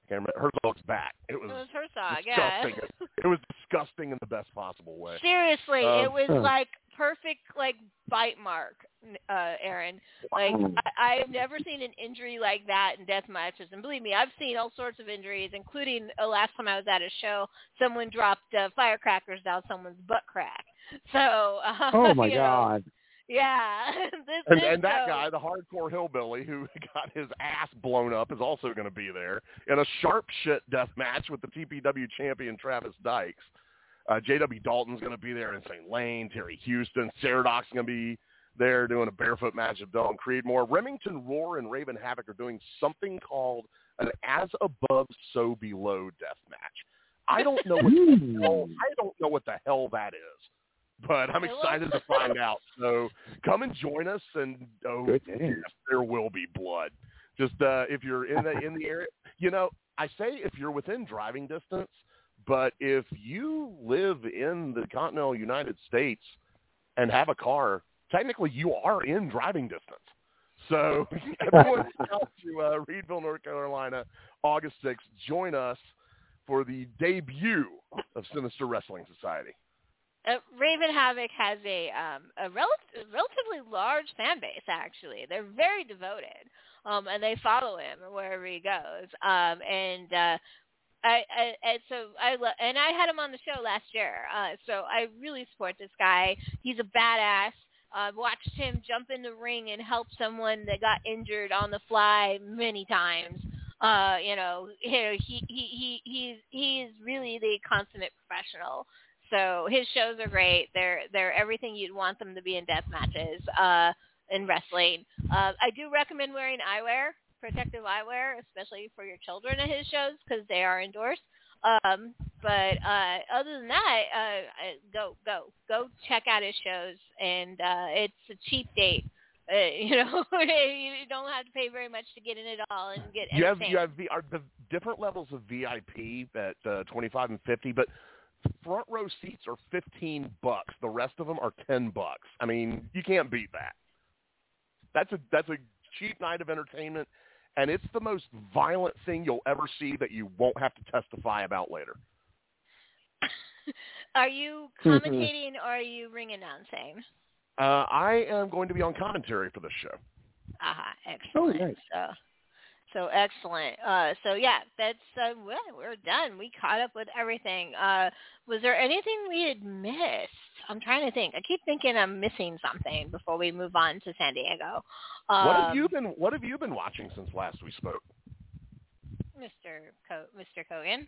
Can't remember. Herzog's back. It was Herzog, disgusting. yeah. It was disgusting in the best possible way. Seriously, it was like perfect bite mark, Aaron. Like I've never seen an injury like that in death matches, and believe me, I've seen all sorts of injuries, including last time I was at a show, someone dropped firecrackers down someone's butt crack. So oh my God. Yeah. And that guy, the hardcore hillbilly who got his ass blown up, is also going to be there in a sharp shit death match with the TPW champion Travis Dykes. J.W. Dalton's going to be there in St. Lane. Terry Houston. Ceradoc's going to be there doing a barefoot match of Dalton Creedmoor. Remington Roar and Raven Havoc are doing something called an as above, so below death match. I don't know what the hell that is. But I'm excited to find out. So come and join us, and yes, there will be blood. Just if you're in the area, I say if you're within driving distance, but if you live in the continental United States and have a car, technically you are in driving distance. So everyone out to Reedville, North Carolina, August 6th. Join us for the debut of Sinister Wrestling Society. Raven Havoc has a relatively large fan base. Actually, they're very devoted, and they follow him wherever he goes. I had him on the show last year, so I really support this guy. He's a badass. I've watched him jump in the ring and help someone that got injured on the fly many times. He's really the consummate professional. So his shows are great. They're everything you'd want them to be in death matches, in wrestling. I do recommend wearing eyewear, protective eyewear, especially for your children at his shows because they are indoors. But other than that, go check out his shows, and it's a cheap date. You don't have to pay very much to get in it all and get entertained. You have the different levels of VIP at $25 and $50, but front row seats are $15. The rest of them are $10. I mean, you can't beat that. That's a cheap night of entertainment, and it's the most violent thing you'll ever see that you won't have to testify about later. Are you commentating or are you ring announcing? I am going to be on commentary for this show. Excellent. Oh, nice. So excellent. So yeah, that's we're done. We caught up with everything. Was there anything we had missed? I'm trying to think. I keep thinking I'm missing something before we move on to San Diego. What have you been watching since last we spoke, Mr. Kogan?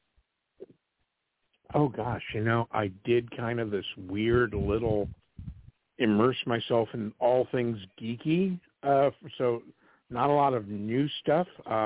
Oh gosh, I did kind of this weird little immerse myself in all things geeky. So not a lot of new stuff.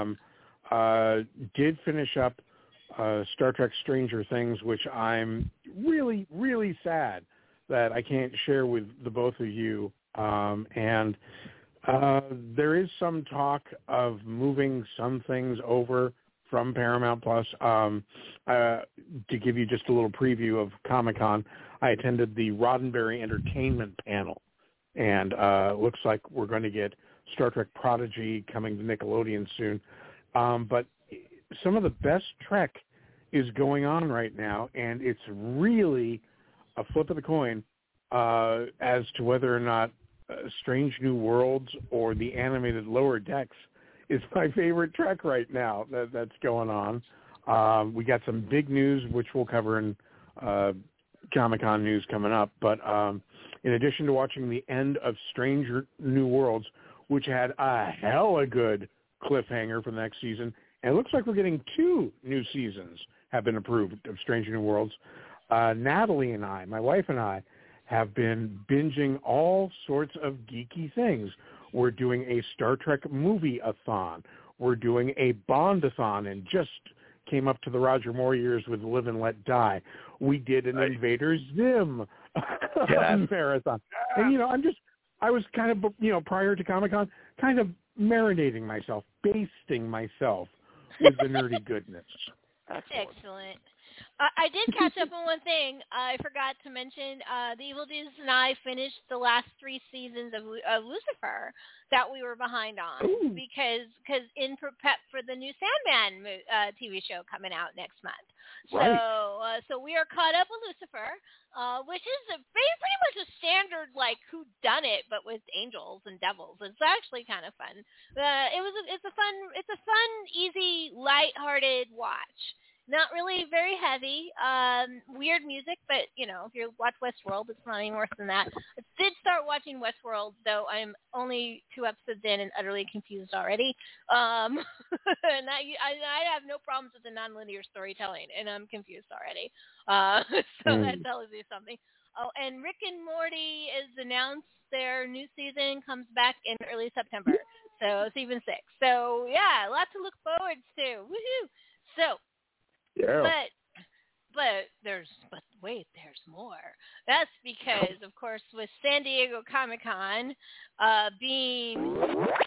Did finish up Star Trek Stranger Things, which I'm really, really sad that I can't share with the both of you. And there is some talk of moving some things over from Paramount Plus. To give you just a little preview of Comic-Con, I attended the Roddenberry Entertainment panel, and looks like we're going to get Star Trek Prodigy coming to Nickelodeon soon. But some of the best Trek is going on right now, and it's really a flip of the coin as to whether or not Strange New Worlds or the animated Lower Decks is my favorite Trek right now that's going on. We got some big news, which we'll cover in Comic-Con news coming up. But in addition to watching the end of Stranger New Worlds, which had a hella good cliffhanger for the next season, and it looks like we're getting 2 new seasons have been approved of Stranger New Worlds. Natalie and I, my wife and I, have been binging all sorts of geeky things. We're doing a Star Trek movie-a-thon. We're doing a Bond-a-thon, and just came up to the Roger Moore years with Live and Let Die. We did an Invader Zim marathon. And, I was kind of, prior to Comic-Con, kind of marinating myself, basting myself with the nerdy goodness. Excellent. I did catch up on one thing. I forgot to mention. The Evil Jesus and I finished the last 3 seasons of Lucifer that we were behind on. Ooh. because in prep for the new Sandman TV show coming out next month. Right. So we are caught up with Lucifer, which is pretty much a standard like whodunit, but with angels and devils. It's actually kind of fun. It's a fun, easy, lighthearted watch. Not really very heavy, weird music, but, you know, if you watch Westworld, it's not any worse than that. I did start watching Westworld, though I'm only 2 episodes in and utterly confused already. And I have no problems with the nonlinear storytelling, and I'm confused already. That tells you something. Oh, and Rick and Morty is announced their new season comes back in early September, so season 6. So, yeah, a lot to look forward to. Woohoo! So, Yeah. But wait, there's more. That's because, of course, with San Diego Comic-Con being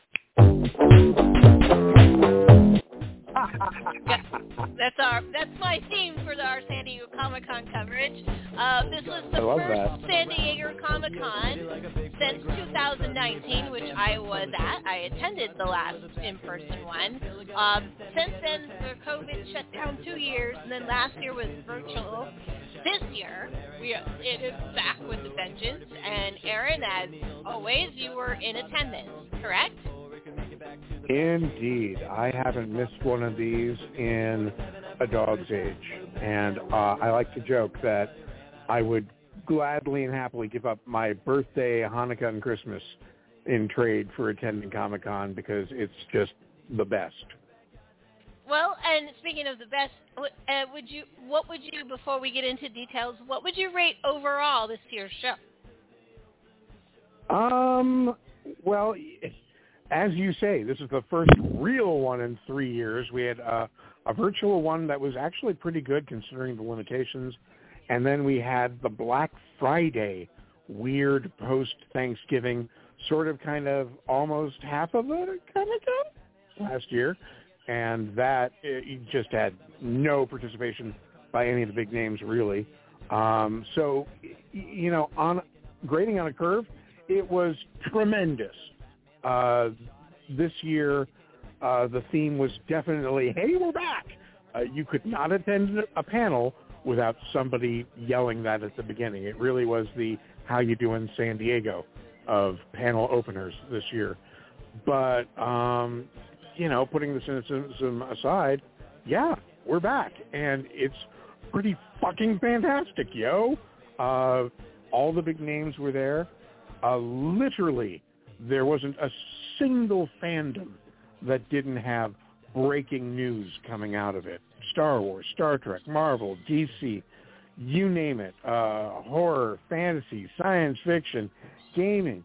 that's my theme for our San Diego Comic-Con coverage. This was the first San Diego Comic-Con since 2019, which I was at. I attended the last in-person one. Since then, the COVID shut down 2 years, and then last year was virtual. This year, it is back with a vengeance, and Aaron, as always, you were in attendance, correct? Indeed. I haven't missed one of these in a dog's age. And I like to joke that I would gladly and happily give up my birthday, Hanukkah, and Christmas in trade for attending Comic-Con because it's just the best. Well, and speaking of the best, what would you, before we get into details, what would you rate overall this year's show? Well, as you say, this is the first real one in 3 years. We had a virtual one that was actually pretty good considering the limitations. And then we had the Black Friday weird post-Thanksgiving, sort of kind of almost half of a Comic-Con last year. And that just had no participation by any of the big names, really. So, you know, on grading on a curve, it was tremendous. This year, the theme was definitely, hey, we're back. You could not attend a panel without somebody yelling that at the beginning. It really was the how you doing San Diego of panel openers this year. But, you know, putting the cynicism aside, yeah, we're back. And it's pretty fucking fantastic, yo. All the big names were there. Literally, there wasn't a single fandom that didn't have breaking news coming out of it. Star Wars, Star Trek, Marvel, DC, you name it. Horror, fantasy, science fiction, gaming.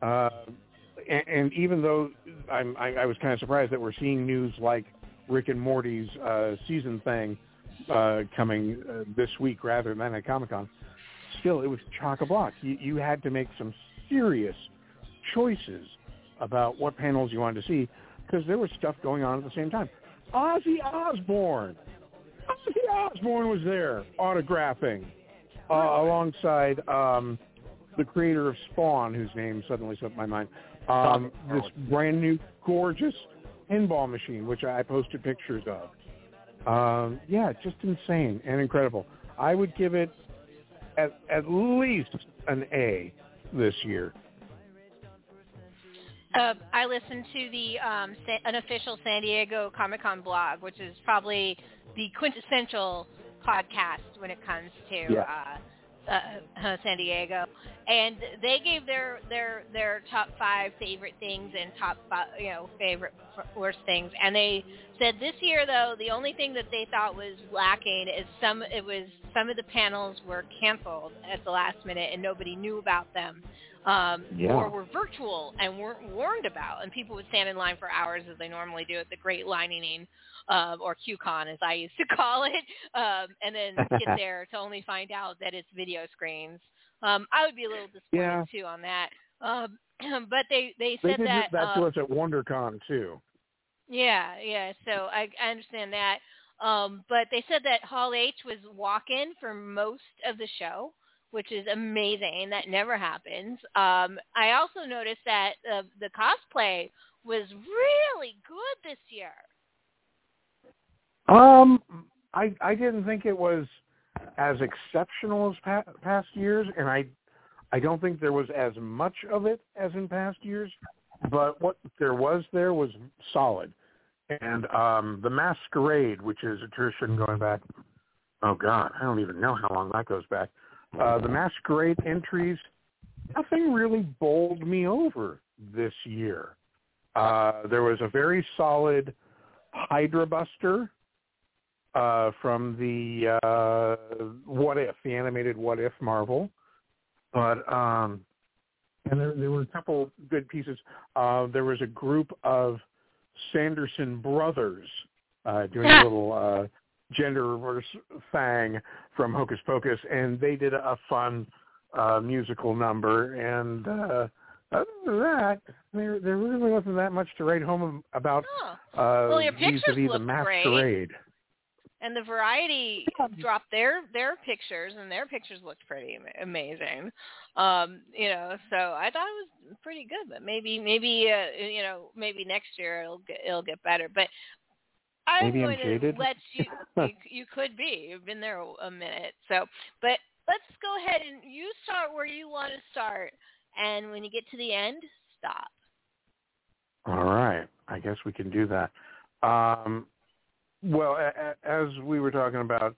And even though I was kind of surprised that we're seeing news like Rick and Morty's season thing coming this week rather than at Comic-Con, still, it was chock-a-block. You had to make some serious choices about what panels you wanted to see because there was stuff going on at the same time. Ozzy Osbourne was there autographing alongside the creator of Spawn, whose name suddenly slipped my mind. This brand new gorgeous pinball machine, which I posted pictures of. Yeah, just insane and incredible. I would give it at least an A this year. I listened to the unofficial San Diego Comic-Con blog, which is probably the quintessential podcast when it comes to San Diego, and they gave their top 5 favorite things and top 5, favorite worst things, and they said this year though the only thing that they thought was lacking is some of the panels were canceled at the last minute and nobody knew about them. Or were virtual and weren't warned about, and people would stand in line for hours as they normally do at the Great Lining, or QCon as I used to call it, and then get there to only find out that it's video screens. I would be a little disappointed too on that. But they said that to us at WonderCon too. Yeah. So I understand that. But they said that Hall H was walk-in for most of the show, which is amazing. That never happens. I also noticed that the cosplay was really good this year. I didn't think it was as exceptional as past years, and I don't think there was as much of it as in past years, but what there was solid. And the Masquerade, which is a tradition going back, oh God, I don't even know how long that goes back. The Masquerade entries, nothing really bowled me over this year. There was a very solid Hydra Buster from the What If, the animated What If Marvel. But and there were a couple good pieces. There was a group of Sanderson brothers doing a little gender reverse thing from Hocus Pocus, and they did a fun musical number. And other than that, there really wasn't that much to write home about. Well, your pictures vis-a-vis the look Masquerade. great. And the Variety dropped their pictures, and their pictures looked pretty amazing. So I thought it was pretty good. But maybe next year it'll get better. But I'm going to let you. You could be. You've been there a minute. So, but let's go ahead and you start where you want to start, and when you get to the end, stop. All right. I guess we can do that. Well, as we were talking about,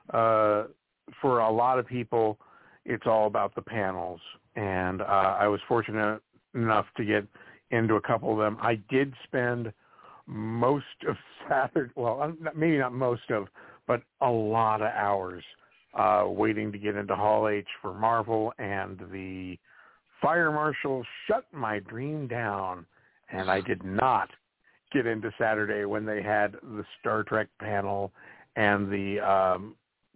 for a lot of people, it's all about the panels. And I was fortunate enough to get into a couple of them. I did spend most of Saturday, well, maybe not most of, but a lot of hours waiting to get into Hall H for Marvel, and the fire marshal shut my dream down, and I did not get into Saturday when they had the Star Trek panel and the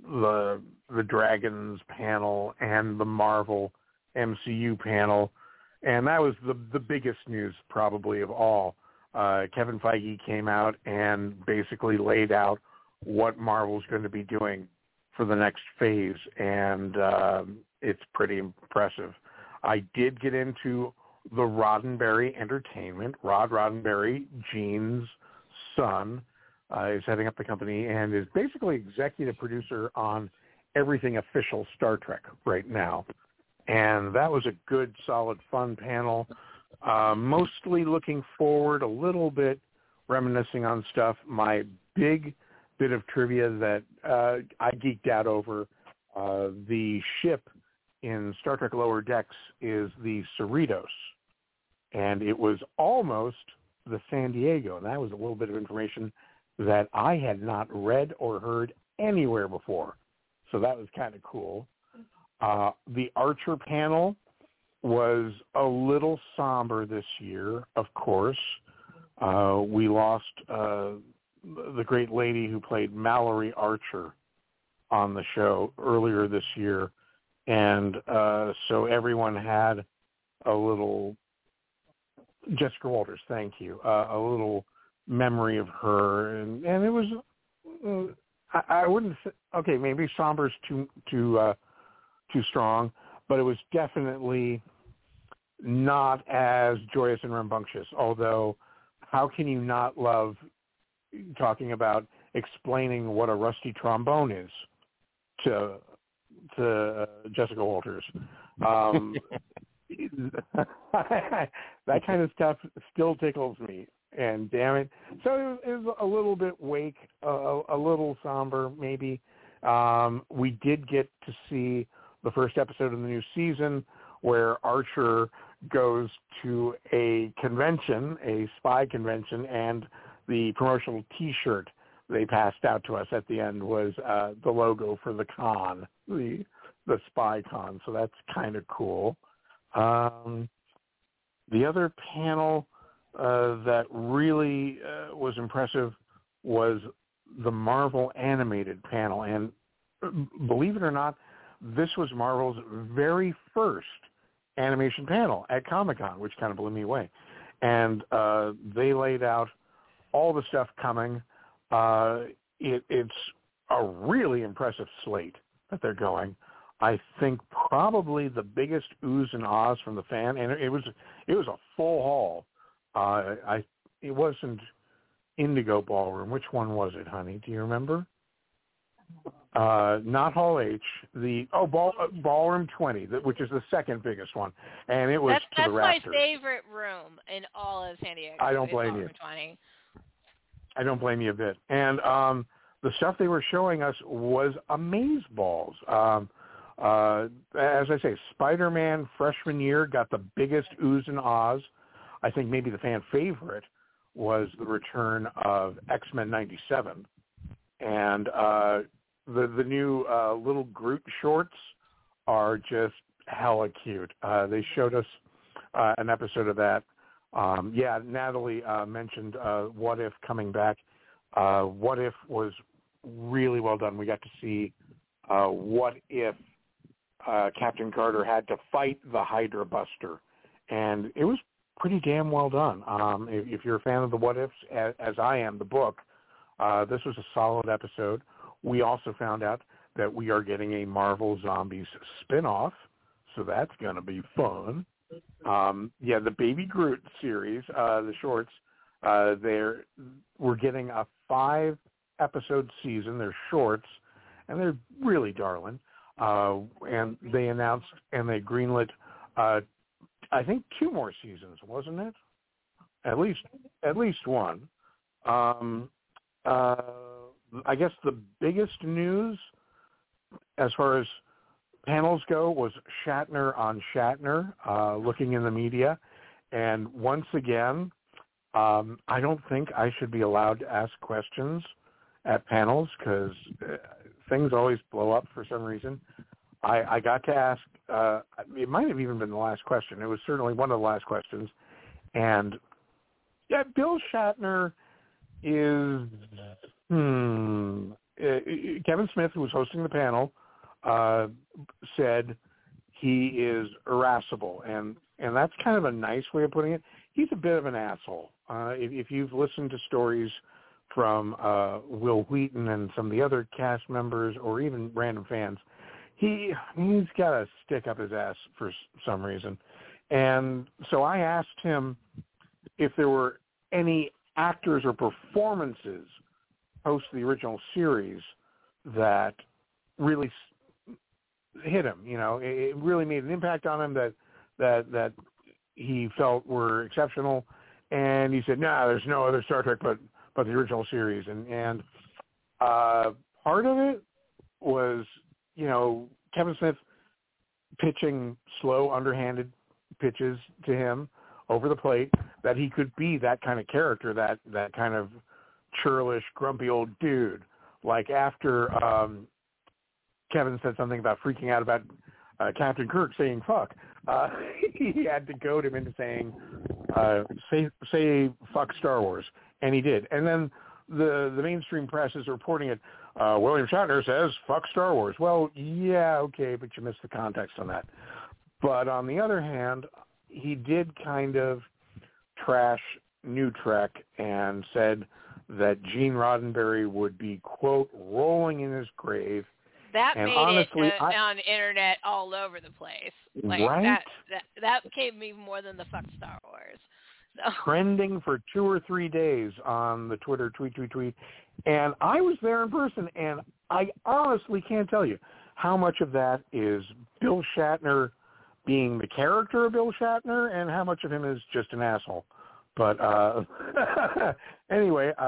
Dragons panel and the Marvel MCU panel, and that was the biggest news probably of all. Kevin Feige came out and basically laid out what Marvel's going to be doing for the next phase, and it's pretty impressive. I did get into the Roddenberry Entertainment. Rod Roddenberry, Gene's son, is heading up the company and is basically executive producer on everything official Star Trek right now. And that was a good, solid, fun panel. Mostly looking forward, a little bit reminiscing on stuff. My big bit of trivia that I geeked out over, the ship in Star Trek Lower Decks is the Cerritos. And it was almost the San Diego. And that was a little bit of information that I had not read or heard anywhere before. So that was kind of cool. The Archer panel was a little somber this year, of course. We lost the great lady who played Mallory Archer on the show earlier this year. And so everyone had a little... Jessica Walters, thank you. A little memory of her, and it was. I wouldn't say, okay, maybe somber's too strong, but it was definitely not as joyous and rambunctious. Although, how can you not love talking about explaining what a rusty trombone is to Jessica Walters? That kind of stuff still tickles me, and damn it. So it was a little bit wake, a little somber maybe. We did get to see the first episode of the new season where Archer goes to a convention, a spy convention, and the promotional T-shirt they passed out to us at the end was the logo for the con, the spy con. So that's kind of cool. The other panel that really was impressive was the Marvel animated panel. And believe it or not, this was Marvel's very first animation panel at Comic-Con, which kind of blew me away. And they laid out all the stuff coming. it's a really impressive slate that they're going. I think probably the biggest oohs and ahs from the fan, and it was a full hall. It wasn't Indigo Ballroom. Which one was it, honey? Do you remember? Not Hall H. Ballroom 20, which is the second biggest one, and it was to the rafters. That's my favorite room in all of San Diego. I don't blame you. 20. I don't blame you a bit. And the stuff they were showing us was amazeballs. As I say, Spider-Man freshman year got the biggest oohs and ahs. I think maybe the fan favorite was the return of X-Men 97. And the new little Groot shorts are just hella cute. They showed us an episode of that. Natalie mentioned What If coming back. What If was really well done. We got to see what if Captain Carter had to fight the Hydra Buster, and it was pretty damn well done. If you're a fan of the What Ifs, as I am, the book, this was a solid episode. We also found out that we are getting a Marvel Zombies spinoff, so that's going to be fun. The Baby Groot series, the shorts, we're getting a 5-episode season. They're shorts, and they're really darling. And they announced and they greenlit, I think 2 more seasons, wasn't it? At least one. I guess the biggest news as far as panels go was Shatner on Shatner, looking in the media. And once again, I don't think I should be allowed to ask questions at panels because things always blow up for some reason. I got to ask, it might have even been the last question. It was certainly one of the last questions. And, Bill Shatner is, Kevin Smith, who was hosting the panel, said he is irascible. And that's kind of a nice way of putting it. He's a bit of an asshole. If you've listened to stories from Will Wheaton and some of the other cast members or even random fans, he's got a stick up his ass for some reason. And so I asked him if there were any actors or performances post the original series that really hit him. It really made an impact on him that he felt were exceptional. And he said, there's no other Star Trek but the original series. And part of it was, Kevin Smith pitching slow, underhanded pitches to him over the plate, that he could be that kind of character, that kind of churlish, grumpy old dude. Like after Kevin said something about freaking out about Captain Kirk saying fuck, he had to goad him into saying, say fuck Star Wars. And he did. And then the mainstream press is reporting it. William Shatner says, fuck Star Wars. Well, yeah, okay, but you missed the context on that. But on the other hand, he did kind of trash New Trek and said that Gene Roddenberry would be, quote, rolling in his grave. That and made honestly, it on the internet all over the place. Like, right? That came me more than the fuck Star Wars. So. Trending for 2 or 3 days on the Twitter, tweet. And I was there in person, and I honestly can't tell you how much of that is Bill Shatner being the character of Bill Shatner and how much of him is just an asshole. But anyway,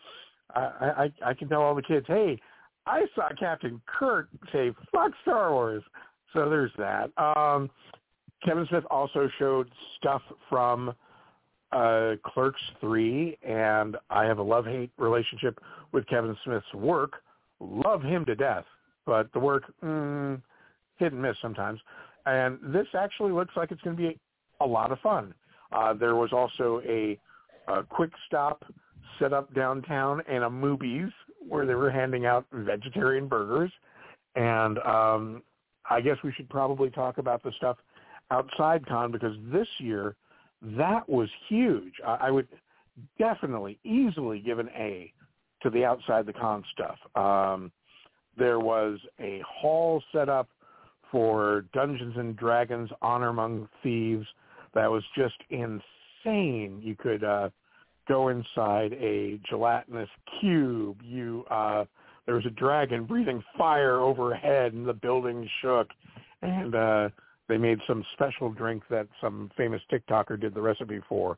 I can tell all the kids, hey, I saw Captain Kirk say, fuck Star Wars. So there's that. Kevin Smith also showed stuff from Clerks 3, and I have a love-hate relationship with Kevin Smith's work. Love him to death, but the work, hit and miss sometimes. And this actually looks like it's going to be a lot of fun. There was also a quick stop set up downtown and a Moobies where they were handing out vegetarian burgers. And I guess we should probably talk about the stuff outside con, because this year that was huge. I would definitely, easily give an A to the outside the con stuff. There was a hall set up for Dungeons and Dragons Honor Among Thieves that was just insane. You could go inside a gelatinous cube. There was a dragon breathing fire overhead, and the building shook. And they made some special drink that some famous TikToker did the recipe for.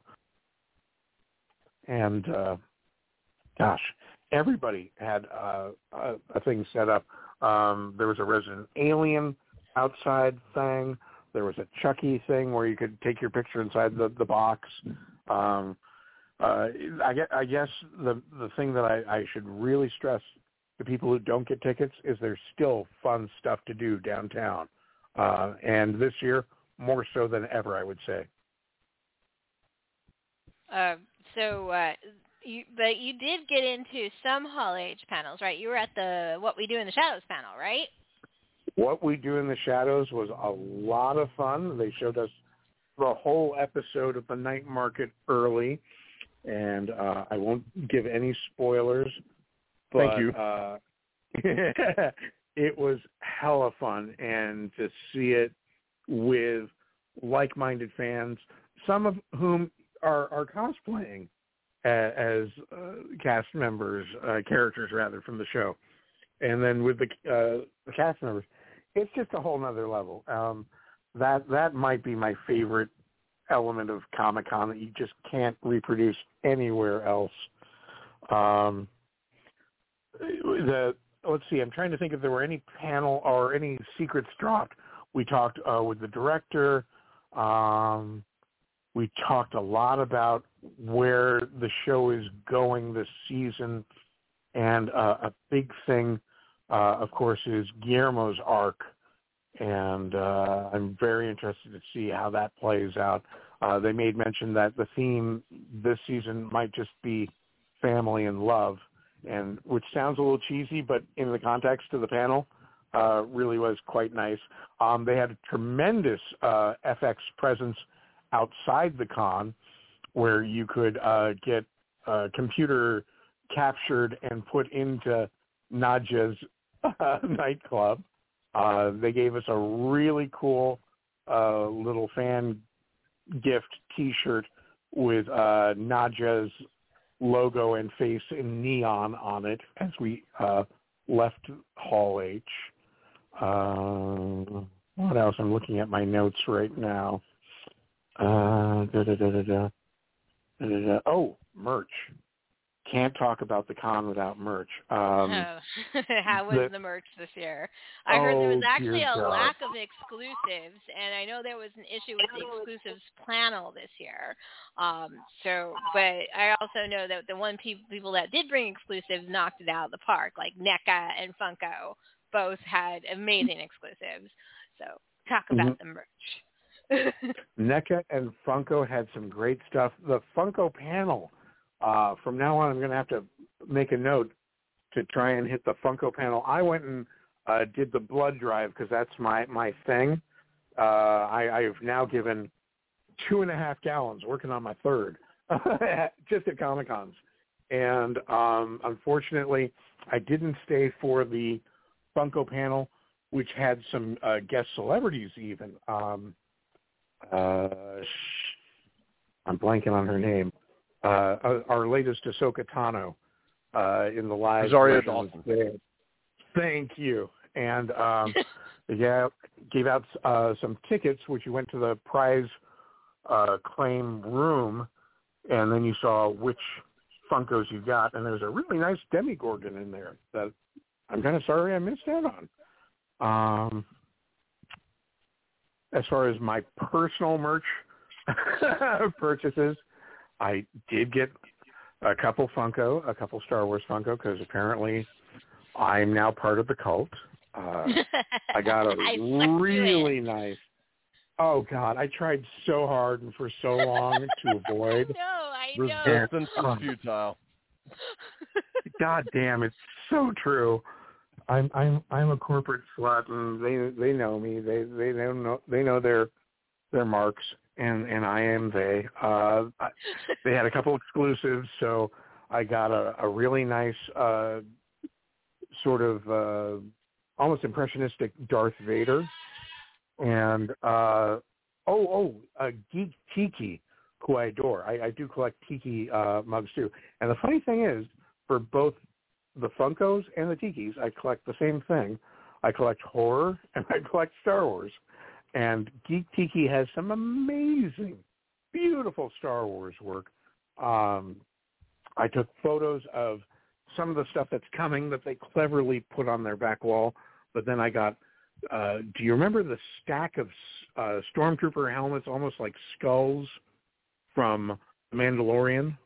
And, gosh, everybody had a thing set up. There was a Resident Alien outside thing. There was a Chucky thing where you could take your picture inside the box. I guess the thing that I should really stress to people who don't get tickets is there's still fun stuff to do downtown. And this year, more so than ever, I would say. But you did get into some Hall H panels, right? You were at the What We Do in the Shadows panel, right? What We Do in the Shadows was a lot of fun. They showed us the whole episode of the Night Market early, and I won't give any spoilers. But, Thank you. It was hella fun, and to see it with like-minded fans, some of whom are cosplaying as cast members, characters rather, from the show. And then with the cast members, it's just a whole nother level. That might be my favorite element of Comic-Con that you just can't reproduce anywhere else. Let's see, I'm trying to think if there were any panel or any secrets dropped. We talked with the director. We talked a lot about where the show is going this season. And a big thing, of course, is Guillermo's arc. And I'm very interested to see how that plays out. They made mention that the theme this season might just be family and love, and which sounds a little cheesy, but in the context of the panel, really was quite nice. They had a tremendous FX presence outside the con, where you could get computer captured and put into Nadja's nightclub. They gave us a really cool little fan gift T-shirt with Nadja's logo and face in neon on it as we left Hall H. What else? I'm looking at my notes right now. Oh, merch. Can't talk about the con without merch. How was the merch this year? I heard there was actually a lack of exclusives, and I know there was an issue with the exclusives panel this year. But I also know that the one people that did bring exclusives knocked it out of the park, like NECA and Funko, both had amazing exclusives. So talk about the merch. NECA and Funko had some great stuff. The Funko panel. From now on, I'm going to have to make a note to try and hit the Funko panel. I went and did the blood drive because that's my thing. I've now given 2.5 gallons, working on my third, just at Comic-Cons. And unfortunately, I didn't stay for the Funko panel, which had some guest celebrities even. I'm blanking on her name. Our latest Ahsoka Tano in the live Rosario version. Dawson. Thank you. And gave out some tickets, which you went to the prize claim room, and then you saw which Funkos you got, and there's a really nice Demigorgon in there that I'm kind of sorry I missed out on. As far as my personal merch purchases, I did get a couple Funko, a couple Star Wars Funko, because apparently I'm now part of the cult. I got a really nice... Oh, God, I tried so hard and for so long to avoid. I know. Resistance is futile. God damn, it's so true. I'm a corporate slut, and they know me. They know their marks. And I am they. They had a couple exclusives, so I got a really nice sort of almost impressionistic Darth Vader, and Geek Tiki, who I adore. I do collect Tiki mugs too. And the funny thing is, for both the Funkos and the Tikis, I collect the same thing. I collect horror and I collect Star Wars. And Geek Tiki has some amazing, beautiful Star Wars work. I took photos of some of the stuff that's coming that they cleverly put on their back wall. But then I got, do you remember the stack of Stormtrooper helmets, almost like skulls from The Mandalorian?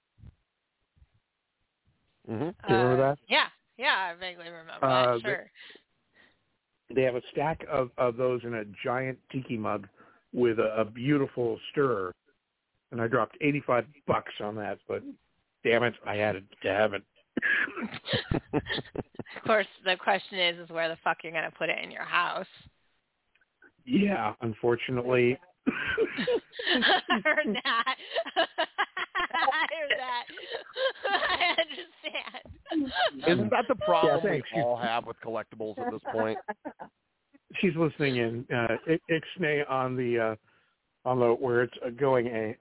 Mm-hmm. Do you remember that? Yeah, I vaguely remember that, sure. They have a stack of those in a giant tiki mug with a beautiful stirrer. And I dropped $85 on that, but damn it, I had to have it. Of course, the question is where the fuck you're going to put it in your house. Yeah, unfortunately. I heard that. I heard that. I understand. Isn't that the problem Yeah, we all have with collectibles at this point? She's listening in. Ixnay on the where it's going.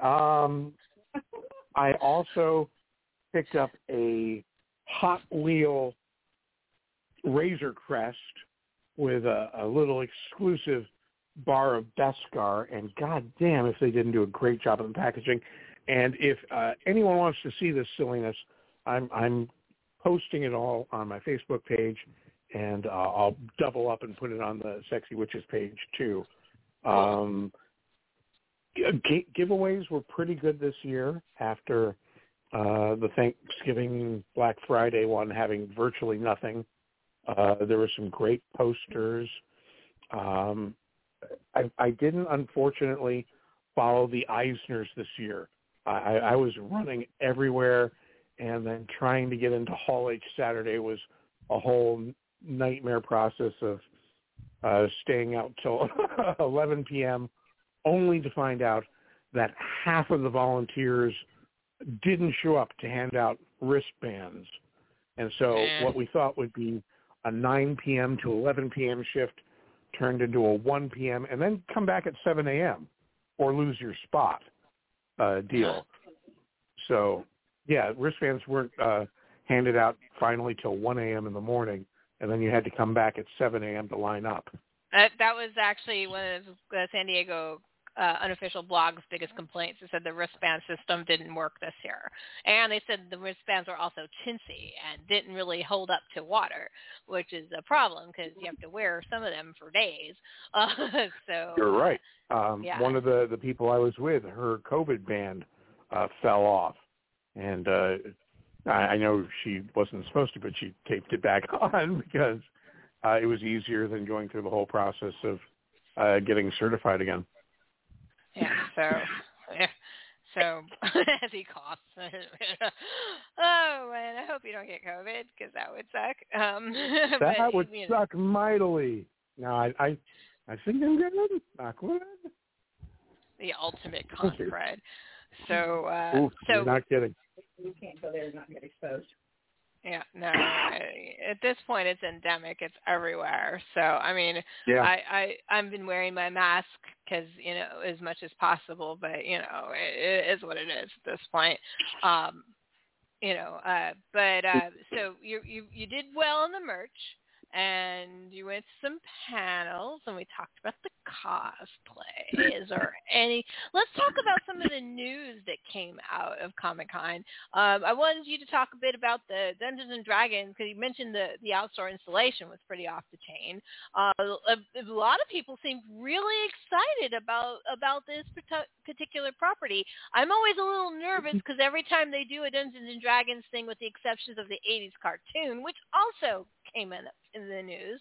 I also picked up a Hot Wheel Razor Crest with a little exclusive bar of Beskar, and goddamn if they didn't do a great job of the packaging. And if anyone wants to see this silliness, I'm posting it all on my Facebook page, and I'll double up and put it on the Sexy Witches page too. Giveaways were pretty good this year after the Thanksgiving Black Friday one having virtually nothing. There were some great posters. I didn't, unfortunately, follow the Eisners this year. I was running everywhere, and then trying to get into Hall H Saturday was a whole nightmare process of staying out till 11 p.m., only to find out that half of the volunteers didn't show up to hand out wristbands. And so what we thought would be a 9 p.m. to 11 p.m. shift turned into a 1 p.m. and then come back at 7 a.m. or lose your spot deal. So, yeah, wristbands weren't handed out finally till 1 a.m. in the morning, and then you had to come back at 7 a.m. to line up. That was actually one of the San Diego unofficial blog's biggest complaints. They said the wristband system didn't work this year. And they said the wristbands were also chintzy and didn't really hold up to water, which is a problem because you have to wear some of them for days. So you're right. Yeah. One of the people I was with, her COVID band fell off. And I know she wasn't supposed to, but she taped it back on because it was easier than going through the whole process of getting certified again. So as he coughs. Oh, man, I hope you don't get COVID because that would suck. That would suck mightily. No, I think I'm good. Knock wood. The ultimate con, Fred. So, you're not kidding. You can't go there and not get exposed. Yeah, no. At this point, it's endemic. It's everywhere. So, I mean, yeah. I've been wearing my mask because, as much as possible. But, it is what it is at this point. So you did well in the merch. And you went to some panels, and we talked about the cosplay. Is there any? Let's talk about some of the news that came out of Comic-Con. I wanted you to talk a bit about the Dungeons and Dragons because you mentioned the outdoor installation was pretty off the chain. A lot of people seemed really excited about this particular property. I'm always a little nervous because every time they do a Dungeons and Dragons thing, with the exceptions of the '80s cartoon, which also came in the news.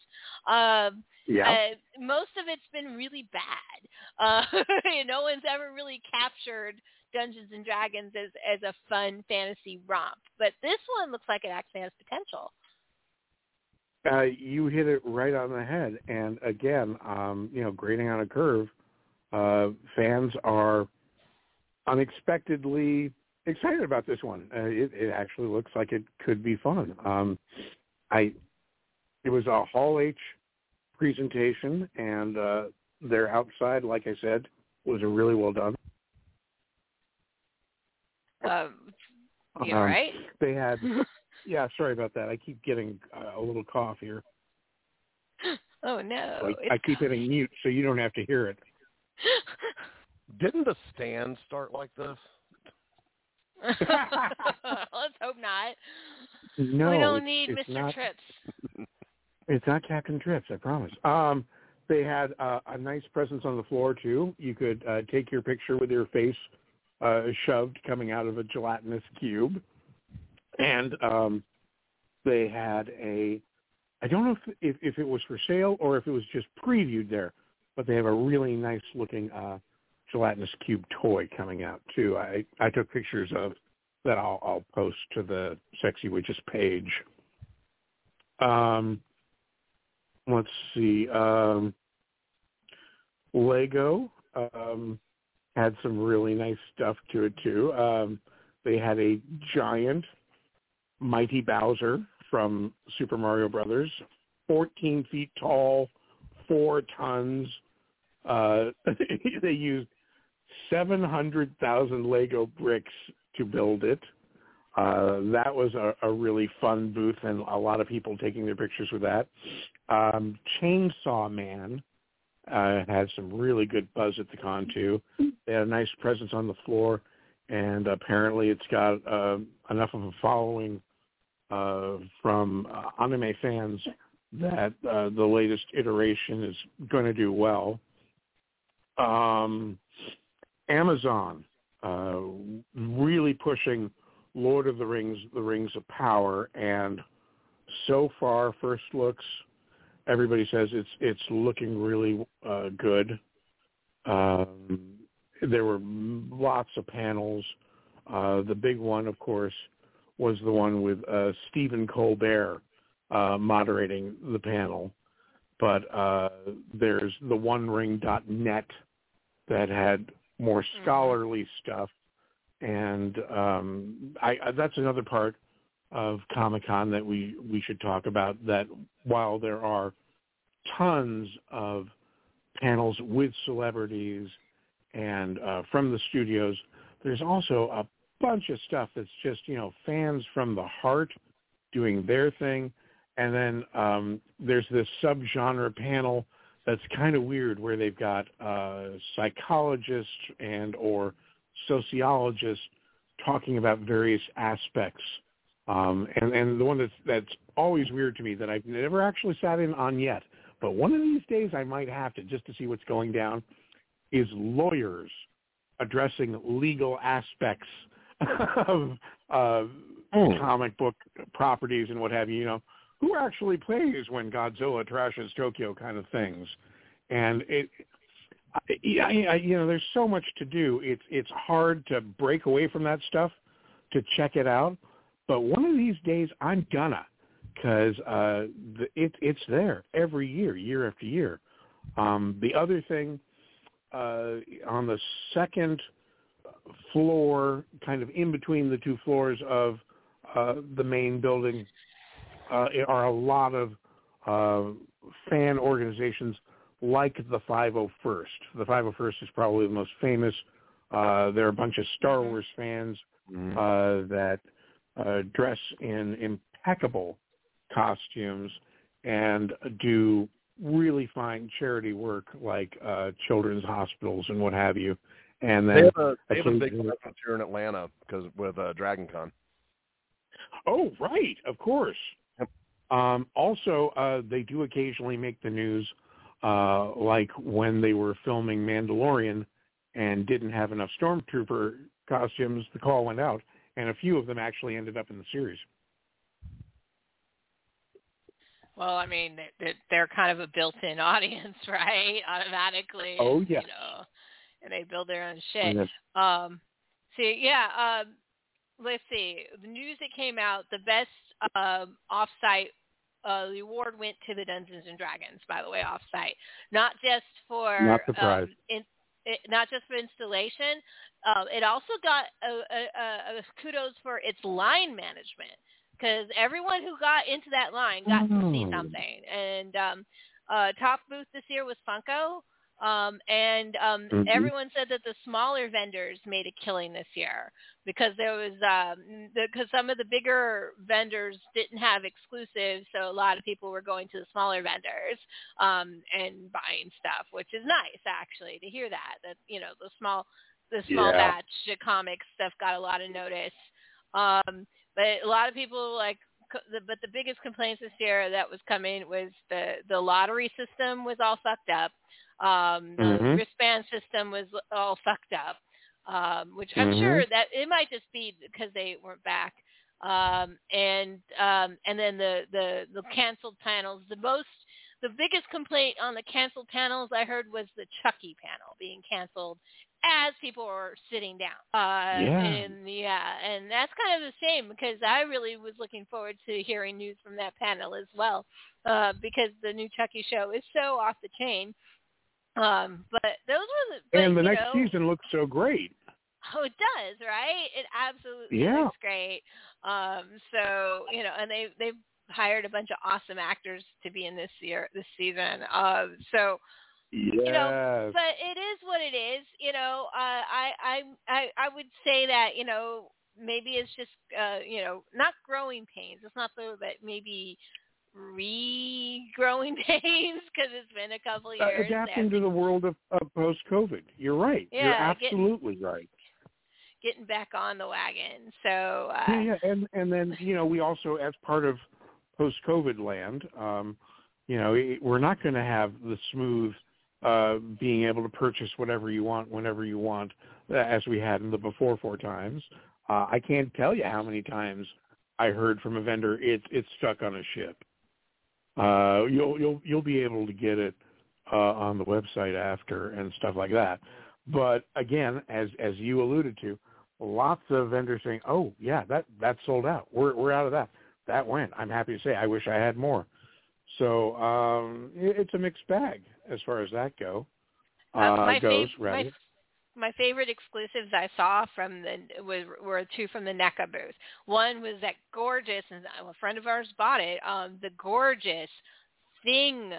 Most of it's been really bad. No one's ever really captured Dungeons and Dragons as a fun fantasy romp, but this one looks like it actually has potential. You hit it right on the head, and again, grading on a curve, fans are unexpectedly excited about this one. It actually looks like it could be fun. It was a Hall H presentation, and their outside, like I said, was really well done. You all right? They had, yeah, sorry about that. I keep getting a little cough here. Oh, no. So I keep hitting mute so you don't have to hear it. Didn't the stand start like this? Let's hope not. No, we don't need it's Mr. not, Trips. It's not Captain Trips, I promise. They had a nice presence on the floor, too. You could take your picture with your face shoved coming out of a gelatinous cube. And they had I don't know if it was for sale or if it was just previewed there, but they have a really nice-looking gelatinous cube toy coming out, too. I took pictures of that I'll post to the Sexy Witches page. Let's see. Lego had some really nice stuff to it, too. They had a giant Mighty Bowser from Super Mario Brothers, 14 feet tall, 4 tons. They used 700,000 Lego bricks to build it. That was a really fun booth, and a lot of people taking their pictures with that. Chainsaw Man had some really good buzz at the con, too. They had a nice presence on the floor, and apparently it's got enough of a following from anime fans that the latest iteration is going to do well. Amazon really pushing Lord of the Rings, The Rings of Power, and so far, first looks, everybody says it's looking really good. There were lots of panels. The big one, of course, was the one with Stephen Colbert moderating the panel. But there's the OneRing.net that had more scholarly stuff. And that's another part of Comic-Con that we should talk about, that while there are tons of panels with celebrities and from the studios, there's also a bunch of stuff that's just, fans from the heart doing their thing. And then there's this subgenre panel that's kind of weird where they've got psychologists and or sociologists talking about various aspects. And the one that's always weird to me that I've never actually sat in on yet, but one of these days I might have to, just to see what's going down, is lawyers addressing legal aspects of comic book properties and what have you, who actually plays when Godzilla trashes Tokyo kind of things. And there's so much to do. It's hard to break away from that stuff to check it out. But one of these days I'm gonna, because it's there every year, year after year. The other thing, on the second floor, kind of in between the two floors of the main building, are a lot of fan organizations like the 501st. The 501st is probably the most famous. There are a bunch of Star Wars fans that dress in impeccable costumes and do really fine charity work like children's hospitals and what have you. And then they have a big presence here in Atlanta because with DragonCon. Oh, right, of course. Also, they do occasionally make the news, like when they were filming Mandalorian and didn't have enough Stormtrooper costumes, the call went out, and a few of them actually ended up in the series. Well, I mean, they're kind of a built-in audience, right? Automatically. Oh, yes. And they build their own shit. Yes. Let's see. The news that came out, the best off-site, the award went to the Dungeons & Dragons, by the way, off-site. Not just for... Not surprised. not just for installation. It also got a kudos for its line management, because everyone who got into that line got to see something. And top booth this year was Funko. Everyone said that the smaller vendors made a killing this year, because there was because some of the bigger vendors didn't have exclusives, so a lot of people were going to the smaller vendors and buying stuff, which is nice actually to hear that the small batch comic stuff got a lot of notice. But a lot of people but the biggest complaints this year that was coming was the lottery system was all fucked up. The wristband system was all fucked up, which I'm sure that it might just be because they weren't back. And then the canceled panels. The biggest complaint on the canceled panels I heard was the Chucky panel being canceled as people were sitting down. And that's kind of the shame, because I really was looking forward to hearing news from that panel as well, because the new Chucky show is so off the chain. But those were the next season looks so great. Oh, it does, right? It absolutely looks great. So and they've hired a bunch of awesome actors to be in this season. So but it is what it is. I would say that maybe it's just not growing pains. It's not but maybe regrowing pains, because it's been a couple of years. Adapting to the world of post-COVID. You're right. Yeah, you're absolutely right. Getting back on the wagon. So and then we also, as part of post-COVID land, we're not going to have the smooth being able to purchase whatever you want whenever you want, as we had in the before 4 times. I can't tell you how many times I heard from a vendor it's stuck on a ship. You'll be able to get it on the website after and stuff like that. But again, as you alluded to, lots of vendors saying, "Oh yeah, that's sold out. We're out of that. That went." I'm happy to say I wish I had more. So it's a mixed bag as far as that goes. My favorite exclusives I saw were 2 from the NECA booth. One was that gorgeous, and a friend of ours bought it, the gorgeous Thing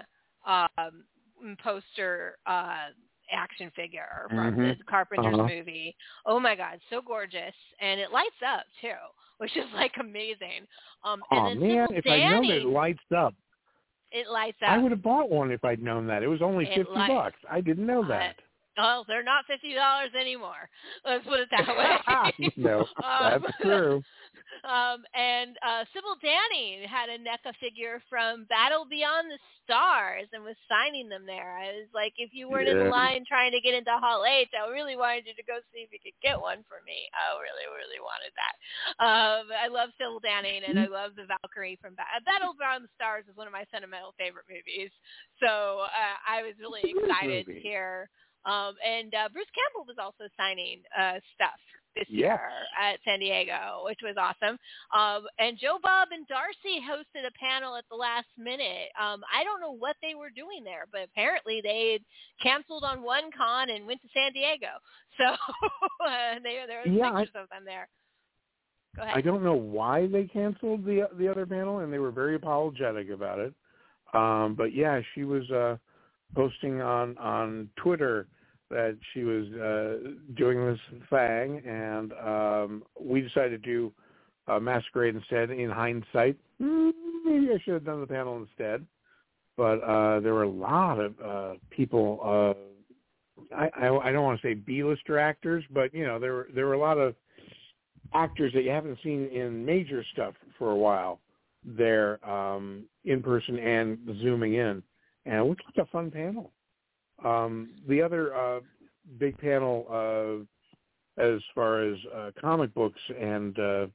poster action figure from the Carpenter's movie. Oh my God, so gorgeous, and it lights up too, which is amazing. If I'd known it lights up. It lights up. I would have bought one if I'd known that. It was only $50. I didn't know that. Well, they're not $50 anymore. Let's put it that way. No, that's true. And Sybil Danning had a NECA figure from Battle Beyond the Stars and was signing them there. I was like, if you weren't in the line trying to get into Hall H, I really wanted you to go see if you could get one for me. I really, really wanted that. I love Sybil Danning, and I love the Valkyrie from Battle Beyond the Stars is one of my sentimental favorite movies. So I was really excited to hear. And Bruce Campbell was also signing stuff this year at San Diego, which was awesome. And Joe Bob and Darcy hosted a panel at the last minute. I don't know what they were doing there, but apparently they had canceled on one con and went to San Diego. So there were pictures of them there. Go ahead. I don't know why they canceled the other panel, and they were very apologetic about it. But she was posting on Twitter that she was doing this thing, and we decided to do Masquerade instead. In hindsight, maybe I should have done the panel instead. But there were a lot of people. I don't want to say B-lister actors, but there were a lot of actors that you haven't seen in major stuff for a while there, in person and zooming in, and it looked like a fun panel. The other big panel as far as comic books and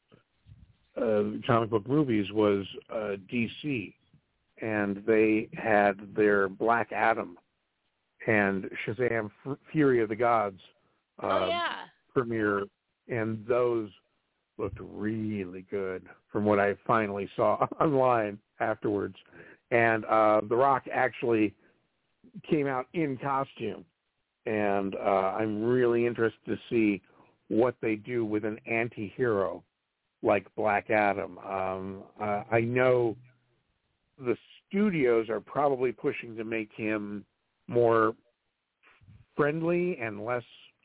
comic book movies was DC, and they had their Black Adam and Shazam Fury of the Gods premiere, and those looked really good from what I finally saw online afterwards. And The Rock actually came out in costume and I'm really interested to see what they do with an anti-hero like Black Adam. I know the studios are probably pushing to make him more friendly and less.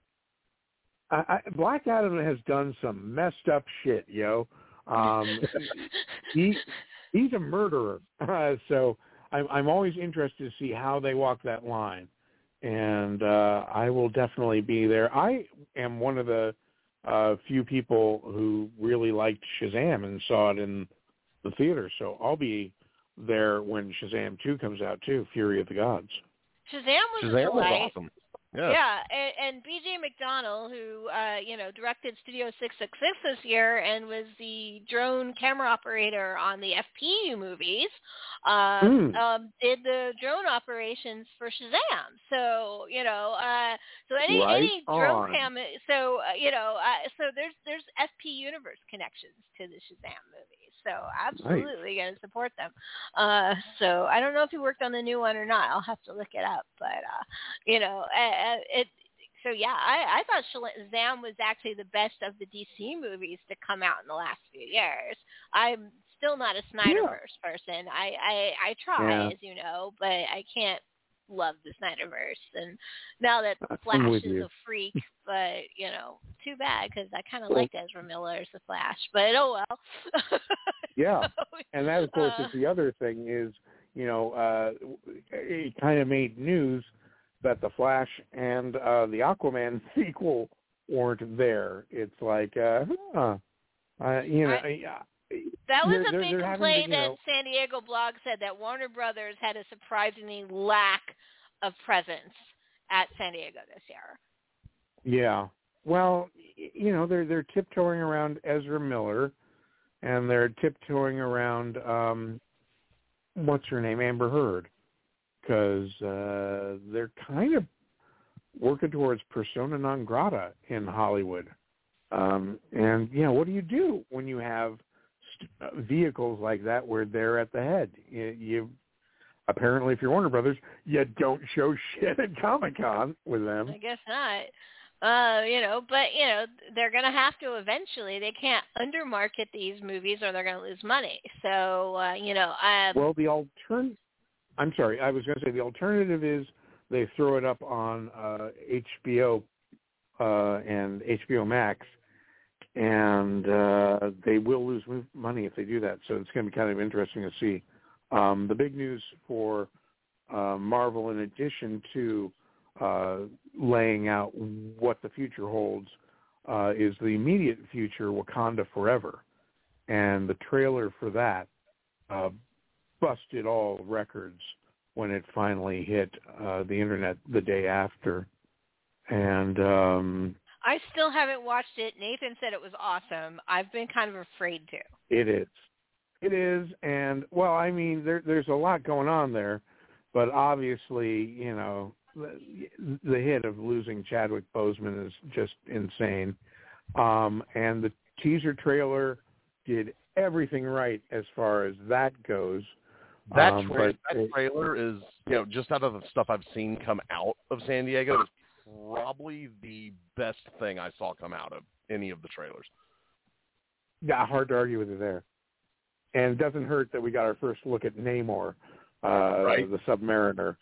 Black Adam has done some messed up shit, yo. He's a murderer, so I'm always interested to see how they walk that line, and I will definitely be there. I am one of the few people who really liked Shazam and saw it in the theater, so I'll be there when Shazam 2 comes out too, Fury of the Gods. Shazam was awesome. Yeah, and B.J. McDonnell, who directed Studio 666 this year and was the drone camera operator on the FPU movies, did the drone operations for Shazam. So any drone cam. So so there's FP Universe connections to the Shazam movies. So absolutely going to support them. So I don't know if he worked on the new one or not. I'll have to look it up. But I thought Shazam was actually the best of the DC movies to come out in the last few years. I'm still not a Snyderverse person. I try, as you know, but I can't love the Snyderverse. And now that Flash is a freak, but too bad because I kind of liked Ezra Miller as the Flash. But oh well. Yeah, and that of course is the other thing is it kind of made news that the Flash and the Aquaman sequel weren't there. It's like that was a big complaint that San Diego Blog said, that Warner Brothers had a surprisingly lack of presence at San Diego this year. Yeah. Well, they're tiptoeing around Ezra Miller, and they're tiptoeing around what's her name, Amber Heard, because they're kind of working towards persona non grata in Hollywood. And what do you do when you have vehicles like that where they're at the head? You apparently, if you're Warner Brothers, you don't show shit at Comic-Con with them. I guess not. But they're going to have to eventually. They can't undermarket these movies or they're going to lose money. So, well, I'm sorry, I was going to say the alternative is they throw it up on HBO and HBO Max, and they will lose money if they do that. So it's going to be kind of interesting to see. The big news for Marvel, in addition to laying out what the future holds, is the immediate future, Wakanda Forever. And the trailer for that busted all records when it finally hit the internet the day after. And I still haven't watched it. Nathan said it was awesome. I've been kind of afraid to. It is. And, well, I mean, there's a lot going on there. But obviously, the hit of losing Chadwick Boseman is just insane. And the teaser trailer did everything right as far as that goes. That trailer is, just out of the stuff I've seen come out of San Diego, is probably the best thing I saw come out of any of the trailers. Yeah, hard to argue with you there. And it doesn't hurt that we got our first look at Namor, the Submariner.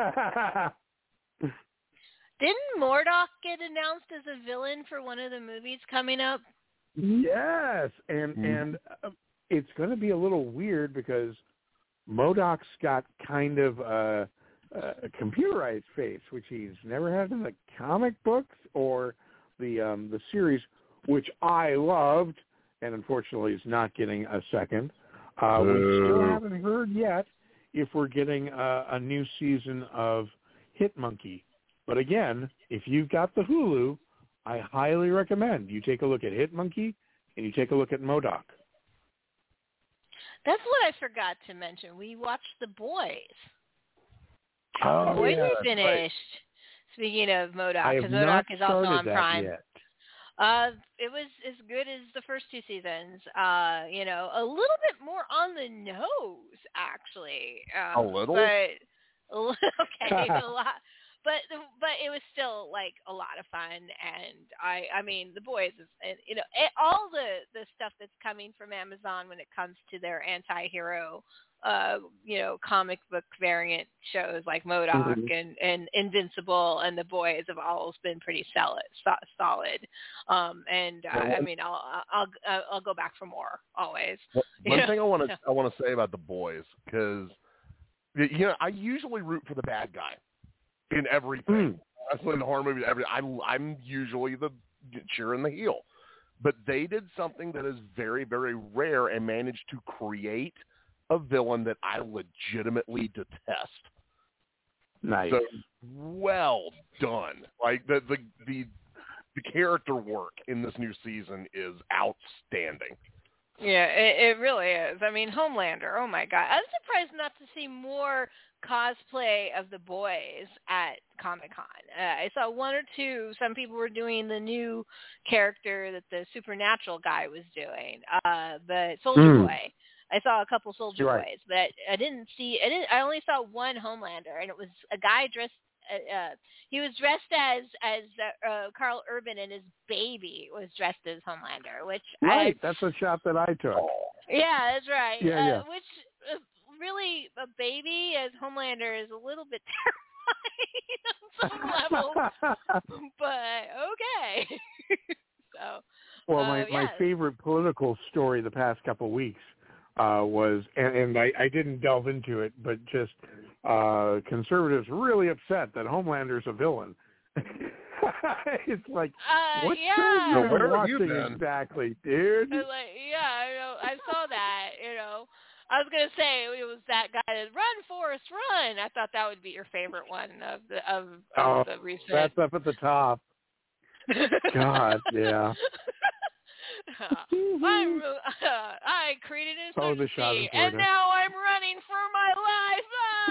Didn't MODOK get announced as a villain for one of the movies coming up? Yes, and it's going to be a little weird because MODOK's got kind of a computerized face, which he's never had in the comic books or the series, which I loved, and unfortunately is not getting a second. We still haven't heard yet if we're getting a new season of Hitmonkey. But again, if you've got the Hulu, I highly recommend you take a look at Hitmonkey and you take a look at MODOK. That's what I forgot to mention. We watched The Boys. Oh, The Boys yeah, is finished. right. Speaking of MODOK, because MODOK is also on Prime. Yet. It was as good as the first two seasons. A little bit more on the nose, actually. A little? But, okay, a lot. but it was still like a lot of fun, and I mean The Boys is, and all the stuff that's coming from Amazon when it comes to their anti-hero comic book variant shows like MODOK and Invincible and The Boys have always been pretty solid. I mean, I'll go back for more always. One thing I want to say about The Boys, because I usually root for the bad guy in everything. That's in the horror movie. I'm usually the cheering the heel, but they did something that is very, very rare and managed to create a villain that I legitimately detest. Nice. So, well done. Like the character work in this new season is outstanding. Yeah, it really is. I mean, Homelander, oh my God. I'm surprised not to see more cosplay of The Boys at Comic-Con. I saw one or two. Some people were doing the new character that the Supernatural guy was doing, the Soldier Boy. I saw a couple Soldier Boys, but I only saw one Homelander, and it was a guy dressed. He was dressed as Carl Urban, and his baby was dressed as Homelander, which that's the shot that I took. Yeah, that's right. Yeah. Which really, a baby as Homelander is a little bit terrifying on some level, but okay. So, well, my favorite political story the past couple of weeks was, and I didn't delve into it, but just conservatives really upset that Homelander's a villain. It's like, what show where are have you watching been? Exactly, dude? I saw that. I was gonna say it was that guy that Run Forrest Run. I thought that would be your favorite one of the recent. That's up at the top. God, yeah. I created an the shot emergency, and now I'm running for my life.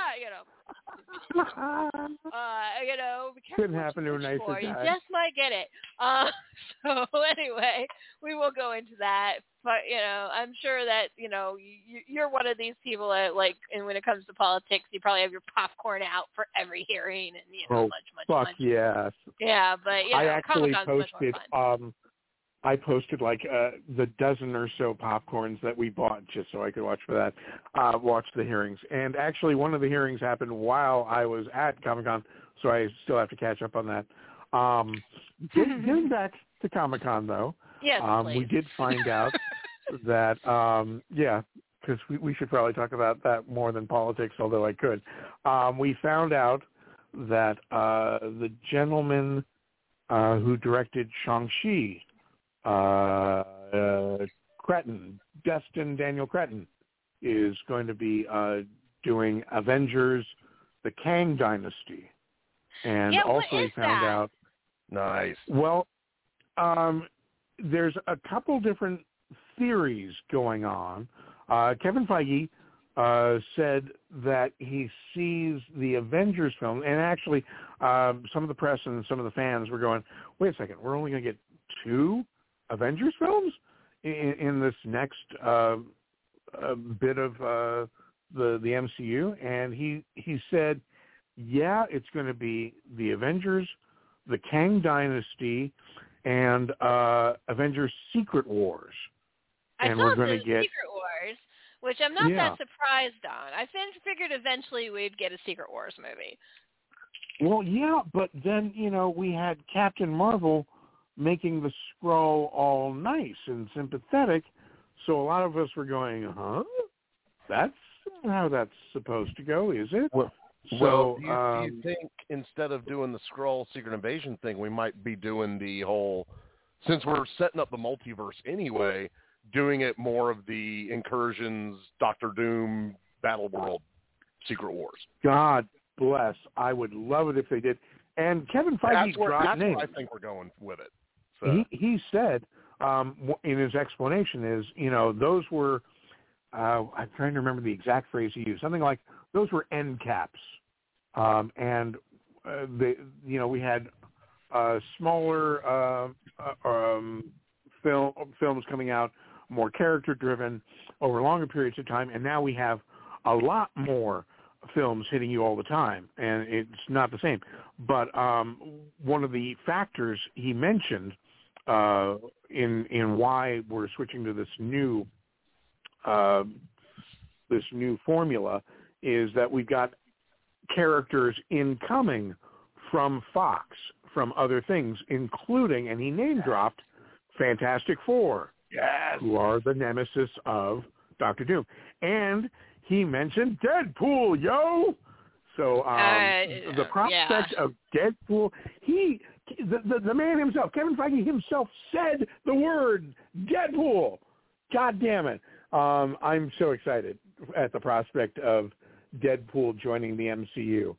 Couldn't happen to a nicer guy. You just might get it. So anyway, we will go into that. But I'm sure that you're one of these people that and when it comes to politics, you probably have your popcorn out for every hearing and much. Yes. Yeah, but I actually Comic-Con's posted. much more fun. I posted like the dozen or so popcorns that we bought just so I could watch the hearings. And actually one of the hearings happened while I was at Comic-Con, so I still have to catch up on that. Getting back to Comic-Con, though, yes, we did find out that, because we should probably talk about that more than politics, although I could. We found out that the gentleman who directed Shang-Chi, Destin Daniel Cretton, is going to be doing Avengers: The Kang Dynasty. And also we found out. Nice. Well, there's a couple different theories going on. Kevin Feige said that he sees the Avengers film, and actually some of the press and some of the fans were going, wait a second, we're only going to get 2 Avengers films in this next bit of the MCU? And he said, yeah, it's going to be the Avengers, the Kang Dynasty, and Avengers Secret Wars. And we're going to get Secret Wars, which I'm not that surprised on. I figured eventually we'd get a Secret Wars movie. Well, yeah, but then, we had Captain Marvel making the Skrull all nice and sympathetic, so a lot of us were going, huh? That's how that's supposed to go, is it? Well, do you think instead of doing the Skrull Secret Invasion thing, we might be doing the whole, since we're setting up the multiverse anyway, doing it more of the Incursions, Doctor Doom, Battle World, Secret Wars? God bless. I would love it if they did. And Kevin Feige dropped names. That's where I think we're going with it. So. He said in his explanation is, those were, I'm trying to remember the exact phrase he used, something like those were end caps. And we had smaller films coming out, more character driven over longer periods of time, and now we have a lot more films hitting you all the time, and it's not the same. But one of the factors he mentioned in why we're switching to this new formula is that we've got characters incoming from Fox, from other things, including, and he name-dropped, Fantastic Four, Yes. who are the nemesis of Dr. Doom. And he mentioned Deadpool, yo! So the prospect of Deadpool, the man himself, Kevin Feige himself, said the word Deadpool. God damn it. I'm so excited at the prospect of Deadpool joining the MCU.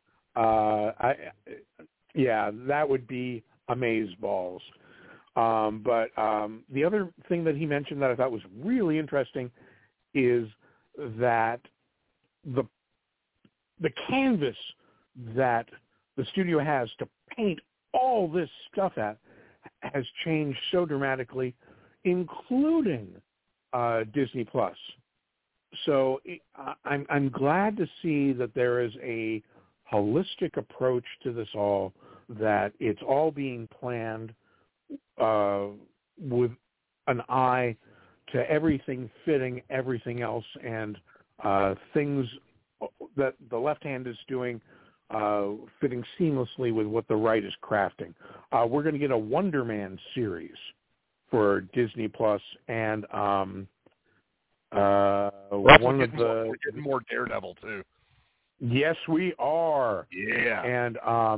That would be amazeballs. But the other thing that he mentioned that I thought was really interesting is that the canvas that the studio has to paint all this stuff at has changed so dramatically, including Disney Plus. So I'm glad to see that there is a holistic approach to this all, that it's all being planned with an eye to everything fitting everything else, and things that the left hand is doing fitting seamlessly with what the right is crafting. We're going to get a Wonder Man series for Disney Plus, and we're getting more Daredevil too. Yes, we are. Yeah. And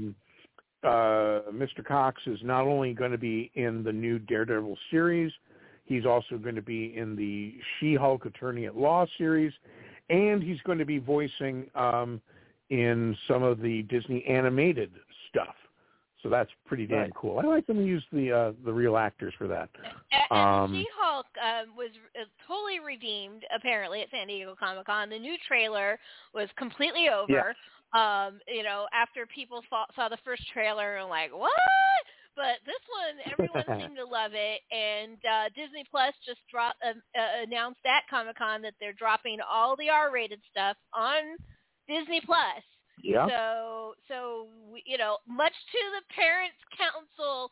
Mr. Cox is not only going to be in the new Daredevil series, he's also going to be in the She-Hulk Attorney at Law series, and he's going to be voicing in some of the Disney animated stuff. So that's pretty damn cool. I like them to use the real actors for that. And She-Hulk was totally redeemed, apparently, at San Diego Comic-Con. The new trailer was completely over. Yeah. After people saw the first trailer and like, what? But this one, everyone seemed to love it. And Disney Plus just announced at Comic-Con that they're dropping all the R-rated stuff on Disney Plus. Yeah. So much to the Parents Council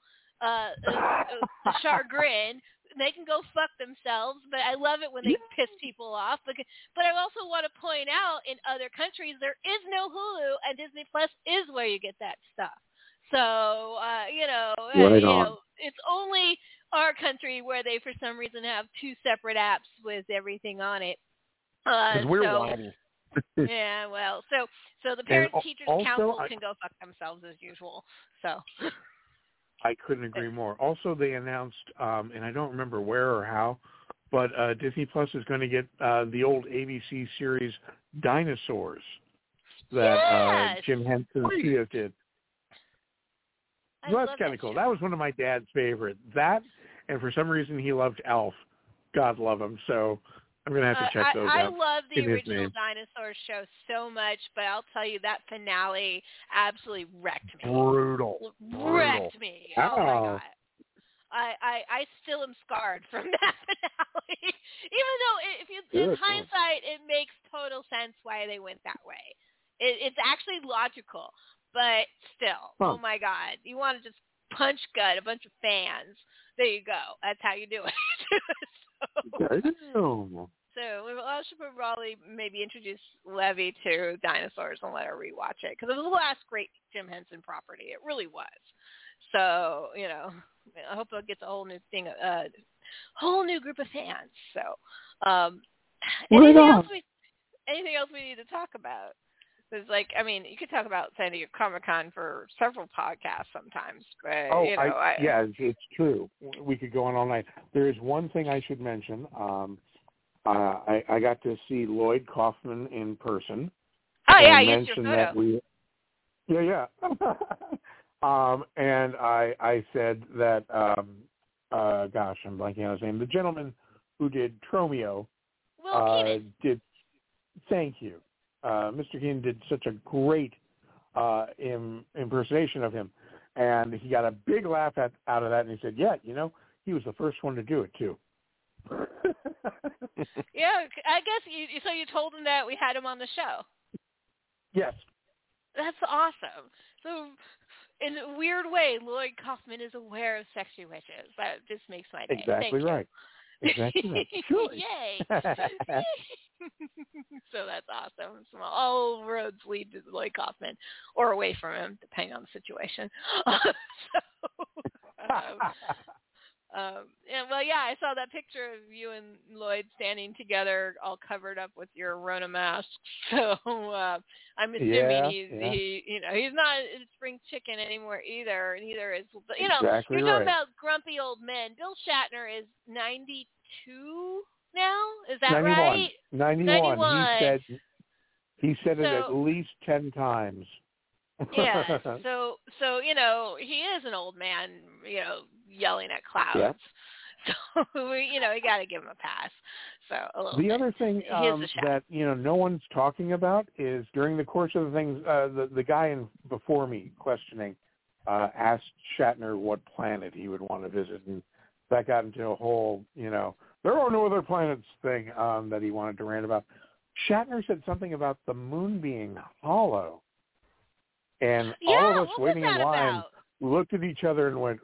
chagrin, they can go fuck themselves. But I love it when they piss people off. But I also want to point out, in other countries there is no Hulu, and Disney Plus is where you get that stuff. So it's only our country where they for some reason have two separate apps with everything on it. Because we're whiny. Yeah, well, so the Parents Teachers Council can go fuck themselves as usual. So I couldn't agree more. Also, they announced, and I don't remember where or how, but Disney Plus is going to get the old ABC series Dinosaurs that Jim Henson Studios did. So that's kind of cool. That was one of my dad's favorite. That, and for some reason he loved Alf. God love him. So I'm going to have to check those out. I love the original Dinosaurs show so much, but I'll tell you, that finale absolutely wrecked me. Brutal. Wrecked me. Oh, my God. I still am scarred from that finale. Even though, in hindsight, it makes total sense why they went that way. It's actually logical, but still, oh, my God. You want to just punch gut a bunch of fans. There you go. That's how you do it. So we should probably maybe introduce Levy to Dinosaurs and let her rewatch it, because it was the last great Jim Henson property. It really was. So I hope it gets a whole new thing, whole new group of fans. So anything else we need to talk about? Because you could talk about San Diego Comic-Con for several podcasts sometimes. But, it's true. We could go on all night. There is one thing I should mention. I got to see Lloyd Kaufman in person. Oh, yeah, I used your photo. And I said that, gosh, I'm blanking on his name. The gentleman who did Tromeo did. Thank you. Mr. Keenan did such a great impersonation of him, and he got a big laugh out of that, and he said, he was the first one to do it, too. Yeah, I guess you told him that we had him on the show. Yes. That's awesome. So, in a weird way, Lloyd Kaufman is aware of sexy witches. That just makes my day. Exactly Thank right. Exactly right. Sure. Yay. So that's awesome. So all roads lead to Lloyd Kaufman or away from him, depending on the situation. I saw that picture of you and Lloyd standing together, all covered up with your Rona mask. So I'm assuming he's not a spring chicken anymore either. Neither is exactly you're right. talking about grumpy old men. Bill Shatner is 92 now. Is that 91. right? 91. He said it at least 10 times. Yeah. So he is an old man, yelling at clouds. Yeah. So you got to give him a pass. So a little the bit. other thing that no one's talking about is during the course of the things, the guy before me questioning asked Shatner what planet he would want to visit, and that got into a whole there are no other planets thing that he wanted to rant about. Shatner said something about the moon being hollow. And all of us waiting in line looked at each other and went,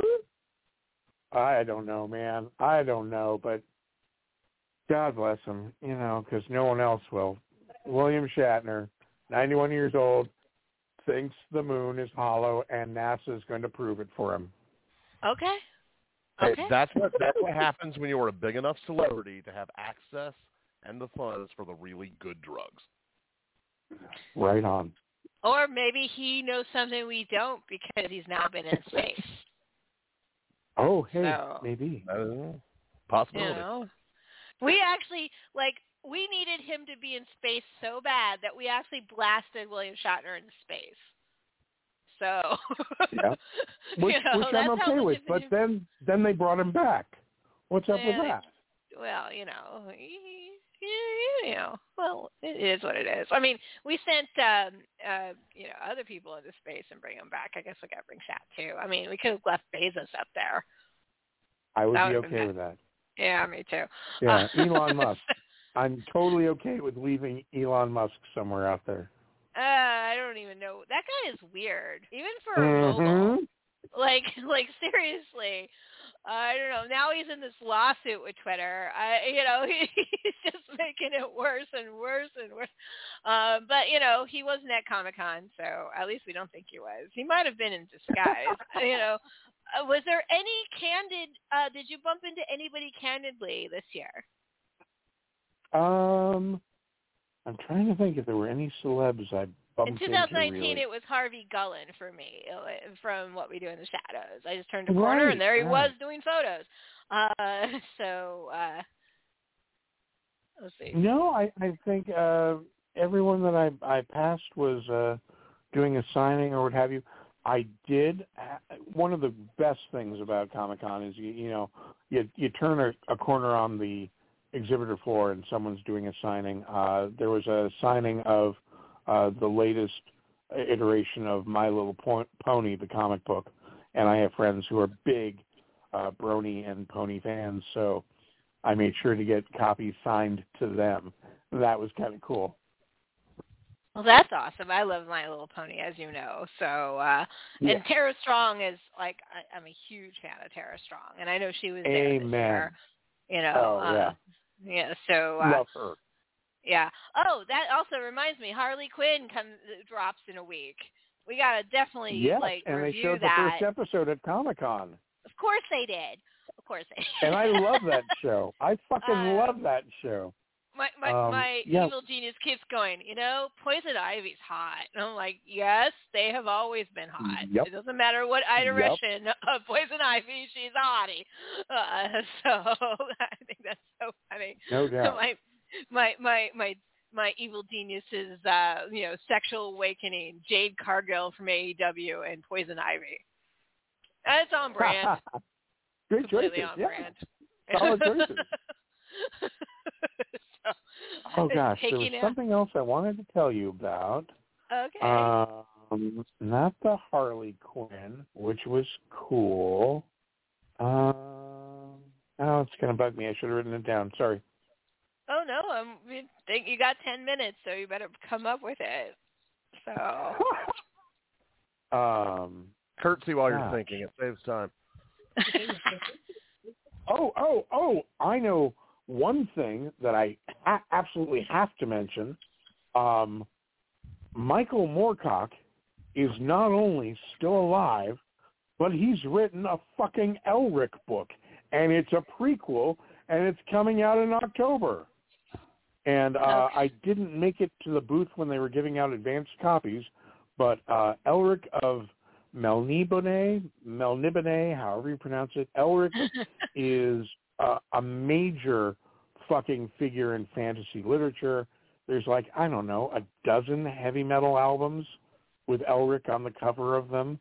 I don't know, man. I don't know. But God bless him, because no one else will. William Shatner, 91 years old, thinks the moon is hollow, and NASA is going to prove it for him. Okay. Hey, that's what happens when you're a big enough celebrity to have access and the funds for the really good drugs. Right on. Or maybe he knows something we don't because he's now been in space. Oh, hey, maybe. Possibility. We actually, we needed him to be in space so bad that we actually blasted William Shatner into space. So, yeah. Which I'm okay with, but then they brought him back. What's up with that? Well, well, it is what it is. I mean, we sent, other people into space and bring them back. I guess we got to bring Shat too. I mean, we could have left Bezos up there. I would be okay with that. Yeah, me too. Yeah, Elon Musk. I'm totally okay with leaving Elon Musk somewhere out there. I don't even know. That guy is weird, even for a mobile. Like seriously. I don't know. Now he's in this lawsuit with Twitter. He's just making it worse and worse and worse. But he wasn't at Comic-Con, so at least we don't think he was. He might have been in disguise. Was there any candid? Did you bump into anybody candidly this year? I'm trying to think if there were any celebs I bumped into. In 2019, really. It was Harvey Gullin for me from What We Do in the Shadows. I just turned a corner, and there he was doing photos. Let's see. No, I think everyone that I passed was doing a signing or what have you. I did. One of the best things about Comic-Con is, you turn a corner on the exhibitor floor and someone's doing a signing. There was a signing of the latest iteration of My Little Pony, the comic book, and I have friends who are big Brony and Pony fans, so I made sure to get copies signed to them. That was kind of cool. Well, that's awesome. I love My Little Pony, as you know. So, and Tara Strong is I'm a huge fan of Tara Strong, and I know she was there this year. Yeah. So love her. Yeah. Oh, that also reminds me. Harley Quinn drops in a week. We gotta definitely and they review showed that. the first episode at Comic-Con. Of course they did. And I love that show. I fucking love that show. My evil genius keeps going, Poison Ivy's hot. And I'm like, yes, they have always been hot. Yep. It doesn't matter what iteration of Poison Ivy, she's a hottie. So I think that's so funny. No doubt. My evil genius is, Sexual Awakening, Jade Cargill from AEW, and Poison Ivy. It's on brand. Good completely choices. On brand. Solid choices. Oh gosh, there was something else I wanted to tell you about. Okay. Not the Harley Quinn, which was cool. Oh, it's gonna bug me. I should have written it down. Sorry. Oh no, you got 10 minutes, so you better come up with it. So. Curtsy while you're thinking. It saves time. Oh! I know one thing that I absolutely have to mention. Michael Moorcock is not only still alive, but he's written a fucking Elric book, and it's a prequel, and it's coming out in October. And I didn't make it to the booth when they were giving out advanced copies, but Elric of Melniboné, however you pronounce it, Elric is a major fucking figure in fantasy literature. There's like, I don't know, a dozen heavy metal albums with Elric on the cover of them.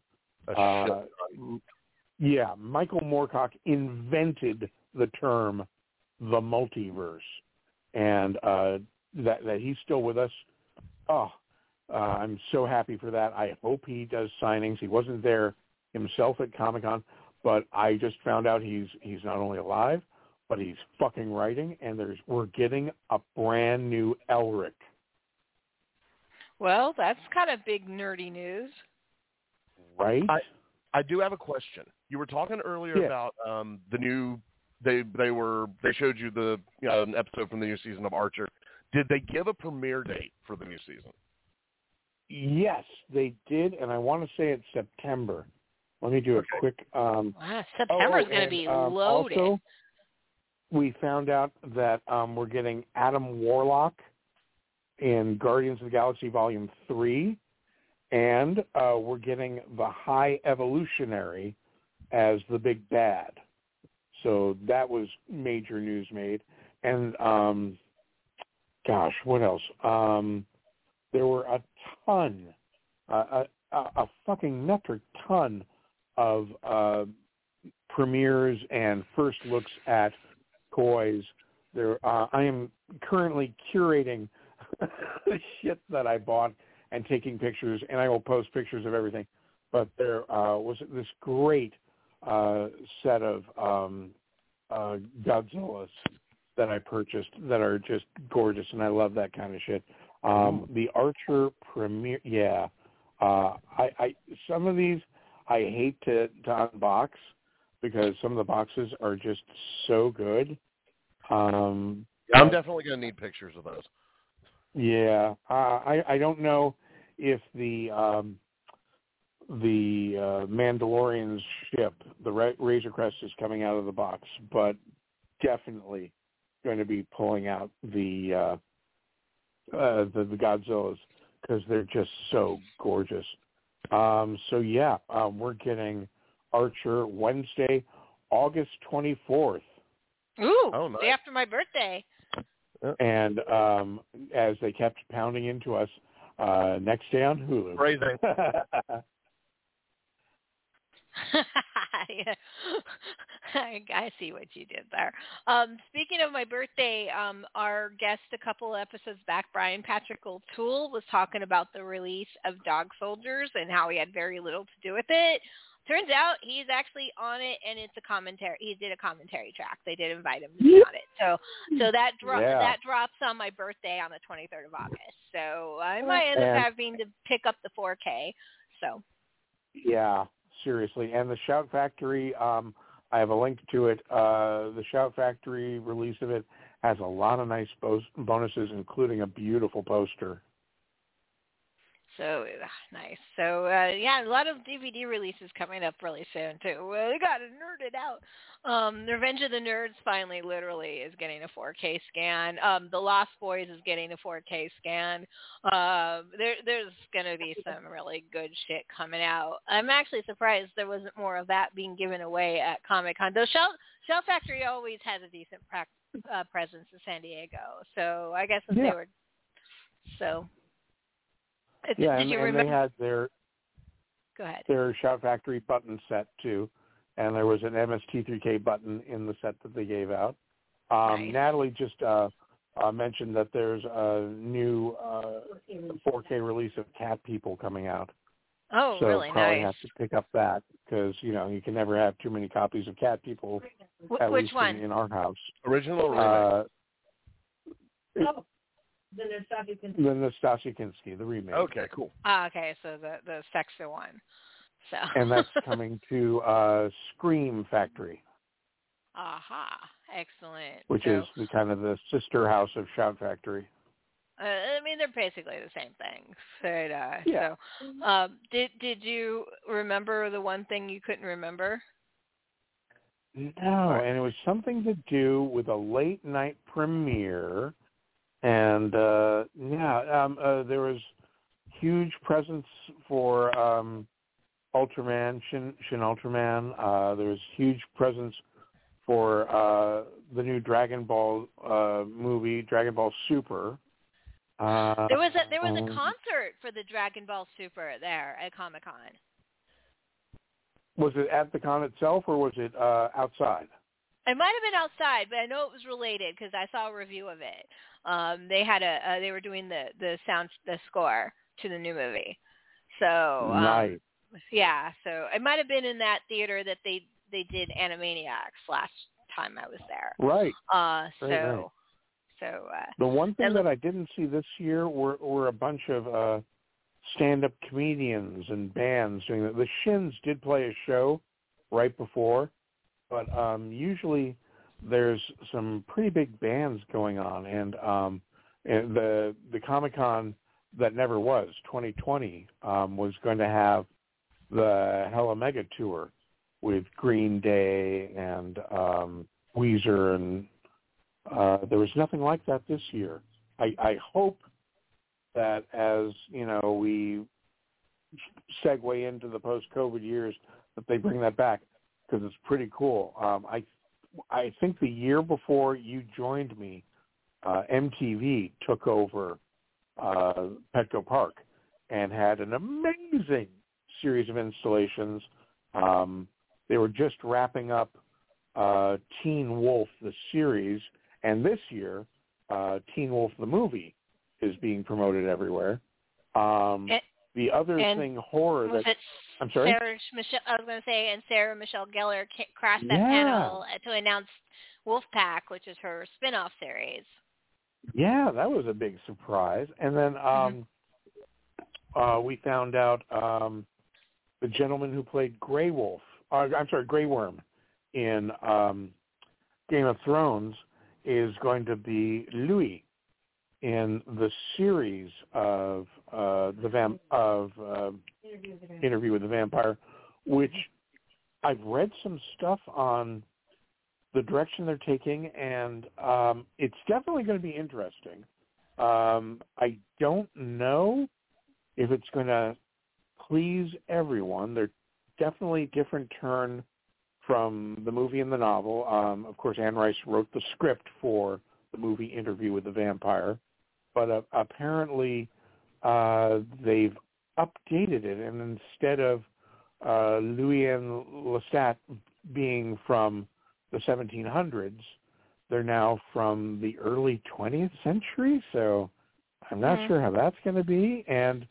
Yeah, Michael Moorcock invented the term the multiverse, and that he's still with us. I'm so happy for that. I hope he does signings. He wasn't there himself at Comic-Con, but I just found out he's not only alive, but he's fucking writing, and we're getting a brand new Elric. Well, that's kind of big nerdy news. Right? I do have a question. You were talking earlier about the new. They showed you an episode from the new season of Archer. Did they give a premiere date for the new season? Yes, they did, and I want to say it's September. Let me do a quick. September's going to be loaded. Also, we found out that we're getting Adam Warlock in Guardians of the Galaxy Volume 3, and we're getting the High Evolutionary as the big bad. So that was major news made. And, gosh, what else? There were a ton, a fucking metric ton of premieres and first looks at toys. I am currently curating the shit that I bought and taking pictures, and I will post pictures of everything. But there was this great set of Godzillas that I purchased that are just gorgeous, and I love that kind of shit. The Archer premiere, I some of these I hate to unbox because some of the boxes are just so good. I'm definitely going to need pictures of those. Yeah, I don't know if the Mandalorian's ship, the Razor Crest, is coming out of the box, but definitely going to be pulling out the Godzillas because they're just so gorgeous. We're getting Archer Wednesday, August 24th. Ooh, nice. Day after my birthday. And as they kept pounding into us, next day on Hulu. Phrasing. I see what you did there. Speaking of my birthday, our guest a couple episodes back, Brian Patrick O'Toole, was talking about the release of Dog Soldiers and how he had very little to do with it. Turns out he's actually on it, and it's a commentary. He did a commentary track. They did invite him to be on it. So that drops on my birthday on the 23rd of August. So I might end up having to pick up the 4K. So. Yeah, seriously. And the Shout Factory, I have a link to it. The Shout Factory release of it has a lot of nice bonuses, including a beautiful poster. So nice. So a lot of DVD releases coming up really soon too. Well, we got to nerd it out. Revenge of the Nerds finally, literally, is getting a 4K scan. The Lost Boys is getting a 4K scan. There's going to be some really good shit coming out. I'm actually surprised there wasn't more of that being given away at Comic-Con. Though Shell Factory always has a decent presence in San Diego. So I guess they were so. Did you remember? They had their Go ahead. Their Shout Factory button set too, and there was an MST3K button in the set that they gave out. Nice. Natalie just mentioned that there's a new 4K release of Cat People coming out. Oh, so really probably nice. have to pick up that because you can never have too many copies of Cat People. At Which least one? in our house. Original or remake? The Nastasia The Nastasia Kinski, the remake. Okay, cool. Okay, so the sexy one. So. And that's coming to Scream Factory. Aha, excellent. Which is the kind of the sister house of Shout Factory. I mean, they're basically the same thing. But, yeah. So, did you remember the one thing you couldn't remember? No, and it was something to do with a late night premiere, and there was huge presence for Ultraman, Shin Ultraman. There was huge presence for the new Dragon Ball movie, Dragon Ball Super. There was a concert for the Dragon Ball Super there at Comic-Con. Was it at the con itself, or was it outside? It might have been outside, but I know it was related because I saw a review of it. They had they were doing the score to the new movie. So nice. Yeah, so it might have been in that theater that they did Animaniacs last time I was there. Right. Right. So the one thing that I didn't see this year were a bunch of stand-up comedians and bands doing that. The Shins did play a show right before, but usually there's some pretty big bands going on, and the Comic-Con that never was, 2020, was going to have the Hella Mega Tour with Green Day and Weezer, and there was nothing like that this year. I hope that as, we segue into the post-COVID years, that they bring that back, because it's pretty cool. I think the year before you joined me, MTV took over Petco Park and had an amazing series of installations. They were just wrapping up Teen Wolf, the series, and this year, Teen Wolf, the movie, is being promoted everywhere. The other thing, horror, that I'm sorry? Sarah Michelle Gellar crashed that panel to announce Wolfpack, which is her spin-off series. Yeah, that was a big surprise. And then we found out the gentleman who played Grey Worm in Game of Thrones is going to be Louis in the series of Interview with the Vampire, which I've read some stuff on the direction they're taking, and it's definitely going to be interesting. I don't know if it's going to please everyone. They're definitely a different turn from the movie and the novel. Of course, Anne Rice wrote the script for the movie Interview with the Vampire, but apparently they've updated it, and instead of Louis-Anne Lestat being from the 1700s, they're now from the early 20th century, so I'm not sure how that's going to be. And,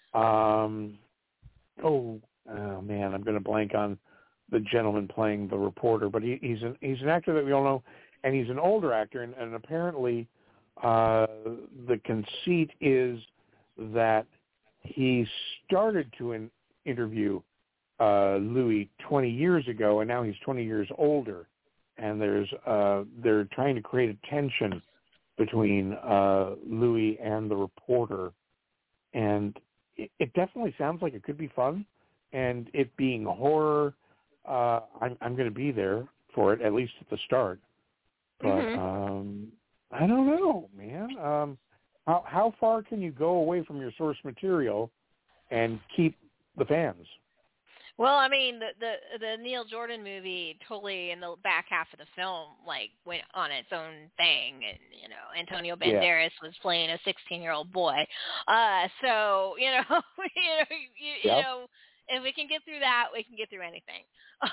oh man, I'm going to blank on the gentleman playing the reporter, but he's an actor that we all know, and he's an older actor, and apparently the conceit is that he started to interview Louis 20 years ago, and now he's 20 years older, and they're trying to create a tension between Louis and the reporter, and it definitely sounds like it could be fun, and it being horror, I'm going to be there for it, at least at the start. But I don't know, man. How far can you go away from your source material and keep the fans? Well, I mean, the Neil Jordan movie totally in the back half of the film went on its own thing, and Antonio Banderas was playing a 16-year-old boy. So if we can get through that, we can get through anything.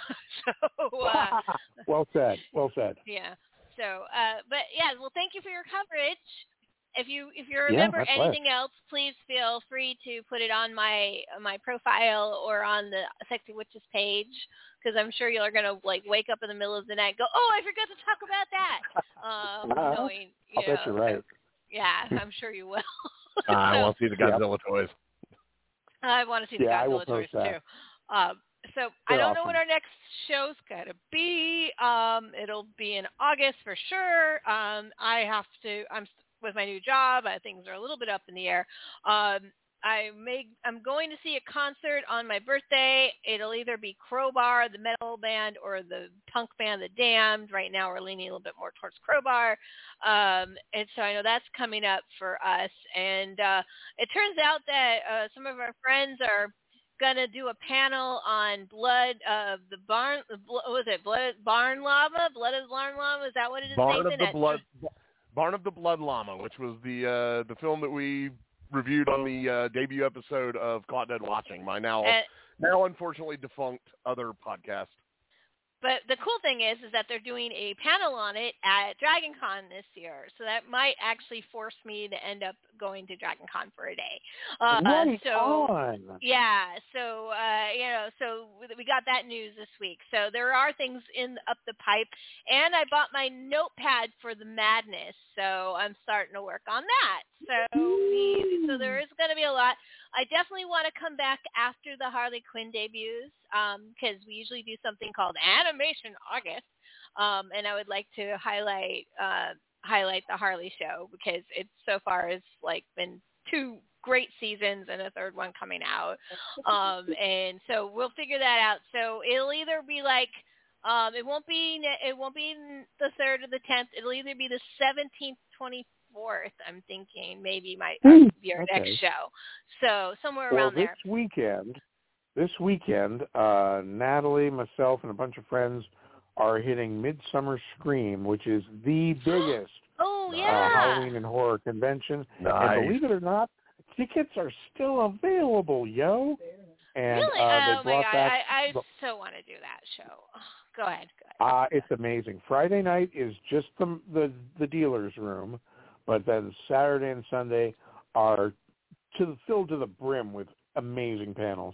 Well said. Well said. Yeah. So, but yeah, well, thank you for your coverage. If you remember anything else, please feel free to put it on my profile or on the Sexy Witches page, because I'm sure you're gonna wake up in the middle of the night and go, oh, I forgot to talk about that. I bet you're right. Yeah, I'm sure you will. I want to see the Godzilla toys. I want to see the Godzilla toys too. So I don't know when our next show's gonna be. It'll be in August for sure. I'm with my new job. Things are a little bit up in the air. I'm going to see a concert on my birthday. It'll either be Crowbar, the metal band, or the punk band, The Damned. Right now we're leaning a little bit more towards Crowbar. And so I know that's coming up for us. And it turns out that some of our friends are going to do a panel on Blood of the Barn. What was it? Barn Llama? Blood of the Barn Llama? Is that what it is, Nathan? Barn of the Blood Llama, which was the film that we reviewed on the debut episode of Caught Dead Watching, my now unfortunately defunct other podcast. But the cool thing is that they're doing a panel on it at DragonCon this year, so that might actually force me to end up going to DragonCon for a day. Yeah, so so we got that news this week. So there are things up the pipe, and I bought my notepad for the madness, so I'm starting to work on that. So there is going to be a lot. I definitely want to come back after the Harley Quinn debuts, because we usually do something called Animation August, and I would like to highlight the Harley show, because it so far has been 2 great seasons and a 3rd one coming out, and so we'll figure that out. So it'll either be it won't be the 3rd or the 10th. It'll either be the 17th, 24th. I'm thinking maybe be our next show. So somewhere around there. This weekend, Natalie, myself, and a bunch of friends are hitting Midsummer Scream, which is the biggest Halloween and horror convention. Nice. And believe it or not, tickets are still available, yo. And, really? Oh my God! I so want to do that show. Go ahead. It's amazing. Friday night is just the dealer's room, but then Saturday and Sunday are filled to the brim with amazing panels.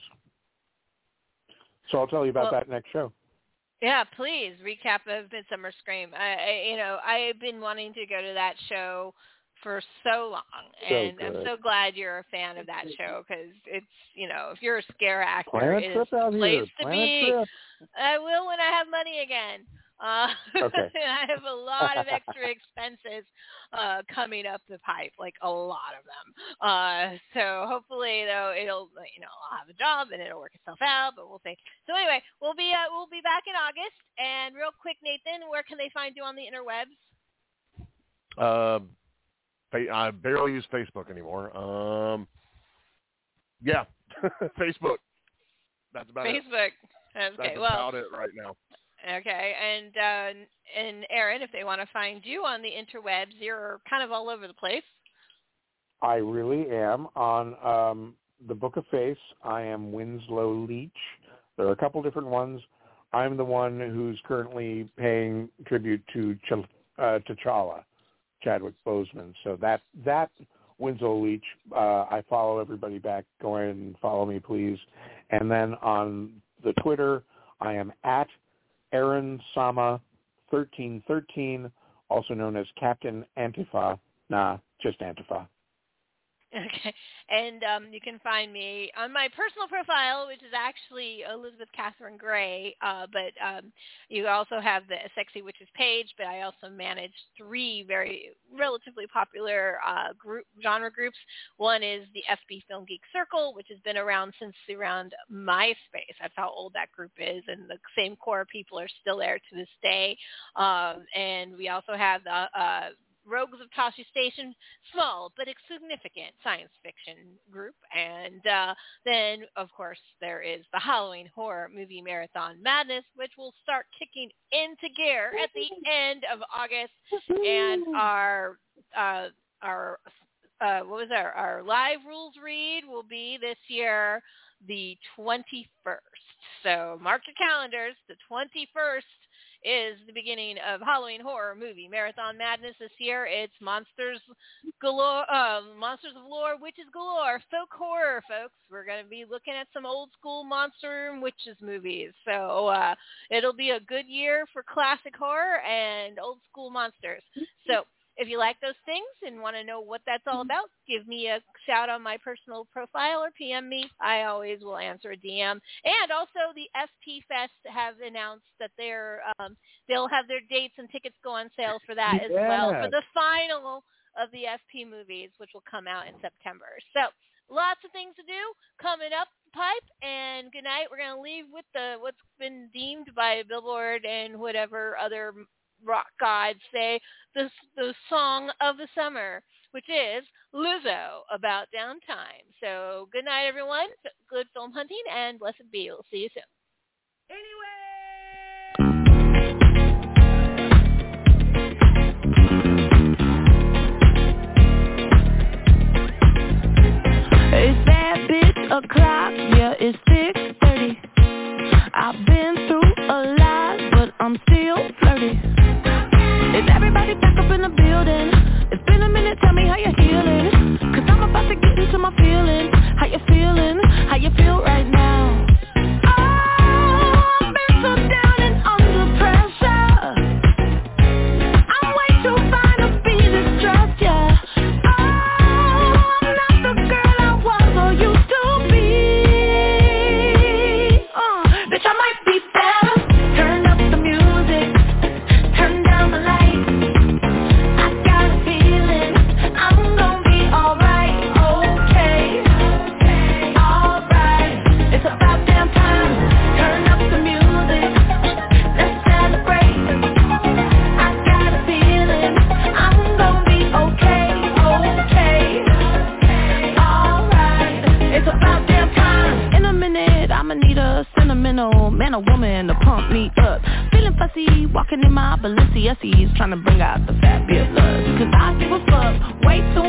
So I'll tell you about that next show. Yeah, please recap of Midsummer Scream. I've been wanting to go to that show for so long, and I'm so glad you're a fan of that show, because it's, if you're a scare actor, it is the place to be. I will when I have money again. Okay. I have a lot of extra expenses coming up the pipe, a lot of them. So hopefully, though, I'll have a job and it'll work itself out, but we'll see. So anyway, we'll be back in August. And real quick, Nathan, where can they find you on the interwebs? I barely use Facebook anymore. Yeah, Facebook. That's about it. Facebook. Okay, that's about it right now. Okay, and Aaron, if they want to find you on the interwebs, you're kind of all over the place. I really am. On the Book of Face, I am Winslow Leach. There are a couple different ones. I'm the one who's currently paying tribute to T'Challa, Chadwick Boseman. So that Winslow Leach, I follow everybody back. Go ahead and follow me, please. And then on the Twitter, I am at Aaron Sama 1313, also known as Captain Antifa. Nah, just Antifa. Okay, and you can find me on my personal profile, which is actually Elizabeth Catherine Gray, but you also have the Sexy Witches page, but I also manage 3 very relatively popular genre groups. One is the FB Film Geek Circle, which has been around since around MySpace. That's how old that group is, and the same core people are still there to this day. And we also have the Rogues of Tosche Station, small but significant science fiction group. And then, of course, there is the Halloween Horror Movie Marathon Madness, which will start kicking into gear at the end of August. And our live rules read will be this year the 21st. So mark your calendars. The 21st is the beginning of Halloween Horror Movie Marathon Madness this year. It's monsters galore, monsters of lore, witches galore, folk horror, folks. We're going to be looking at some old school monster and witches movies. So it'll be a good year for classic horror and old school monsters. So If you like those things and want to know what that's all about, give me a shout on my personal profile or PM me. I always will answer a DM. And also the FP Fest have announced that they'll have their dates and tickets go on sale for that as well, for the final of the FP movies, which will come out in September. So lots of things to do coming up the pipe, and good night. We're going to leave with what's been deemed by Billboard and whatever other rock gods say the song of the summer, which is Lizzo, About Damn Time. So good night, everyone. Good film hunting, and blessed be. We'll see you soon. It's that bitch o'clock, yeah, it's 6:30. I've been through a lot, but I'm still flirty. Is everybody back up in the building? It's been a minute, tell me how you're healing. Cause I'm about to get into my feelings. How you feeling? How you feel right now? Oh, I've been so down and under pressure. I'm way too fine to be distressed, yeah. Bitch, I might be better. Turn up the music, turn down the lights. I got a feeling I'm gonna be alright, okay, alright. It's about damn time. Turn up the music, let's celebrate. I got a feeling I'm gonna be okay, alright. It's about damn time. In a minute, I'ma need a sentimental man or woman to pump me up. Feeling fussy, walking in my Balenciennes, trying to bring out the fabulous. Cause I give a fuck way too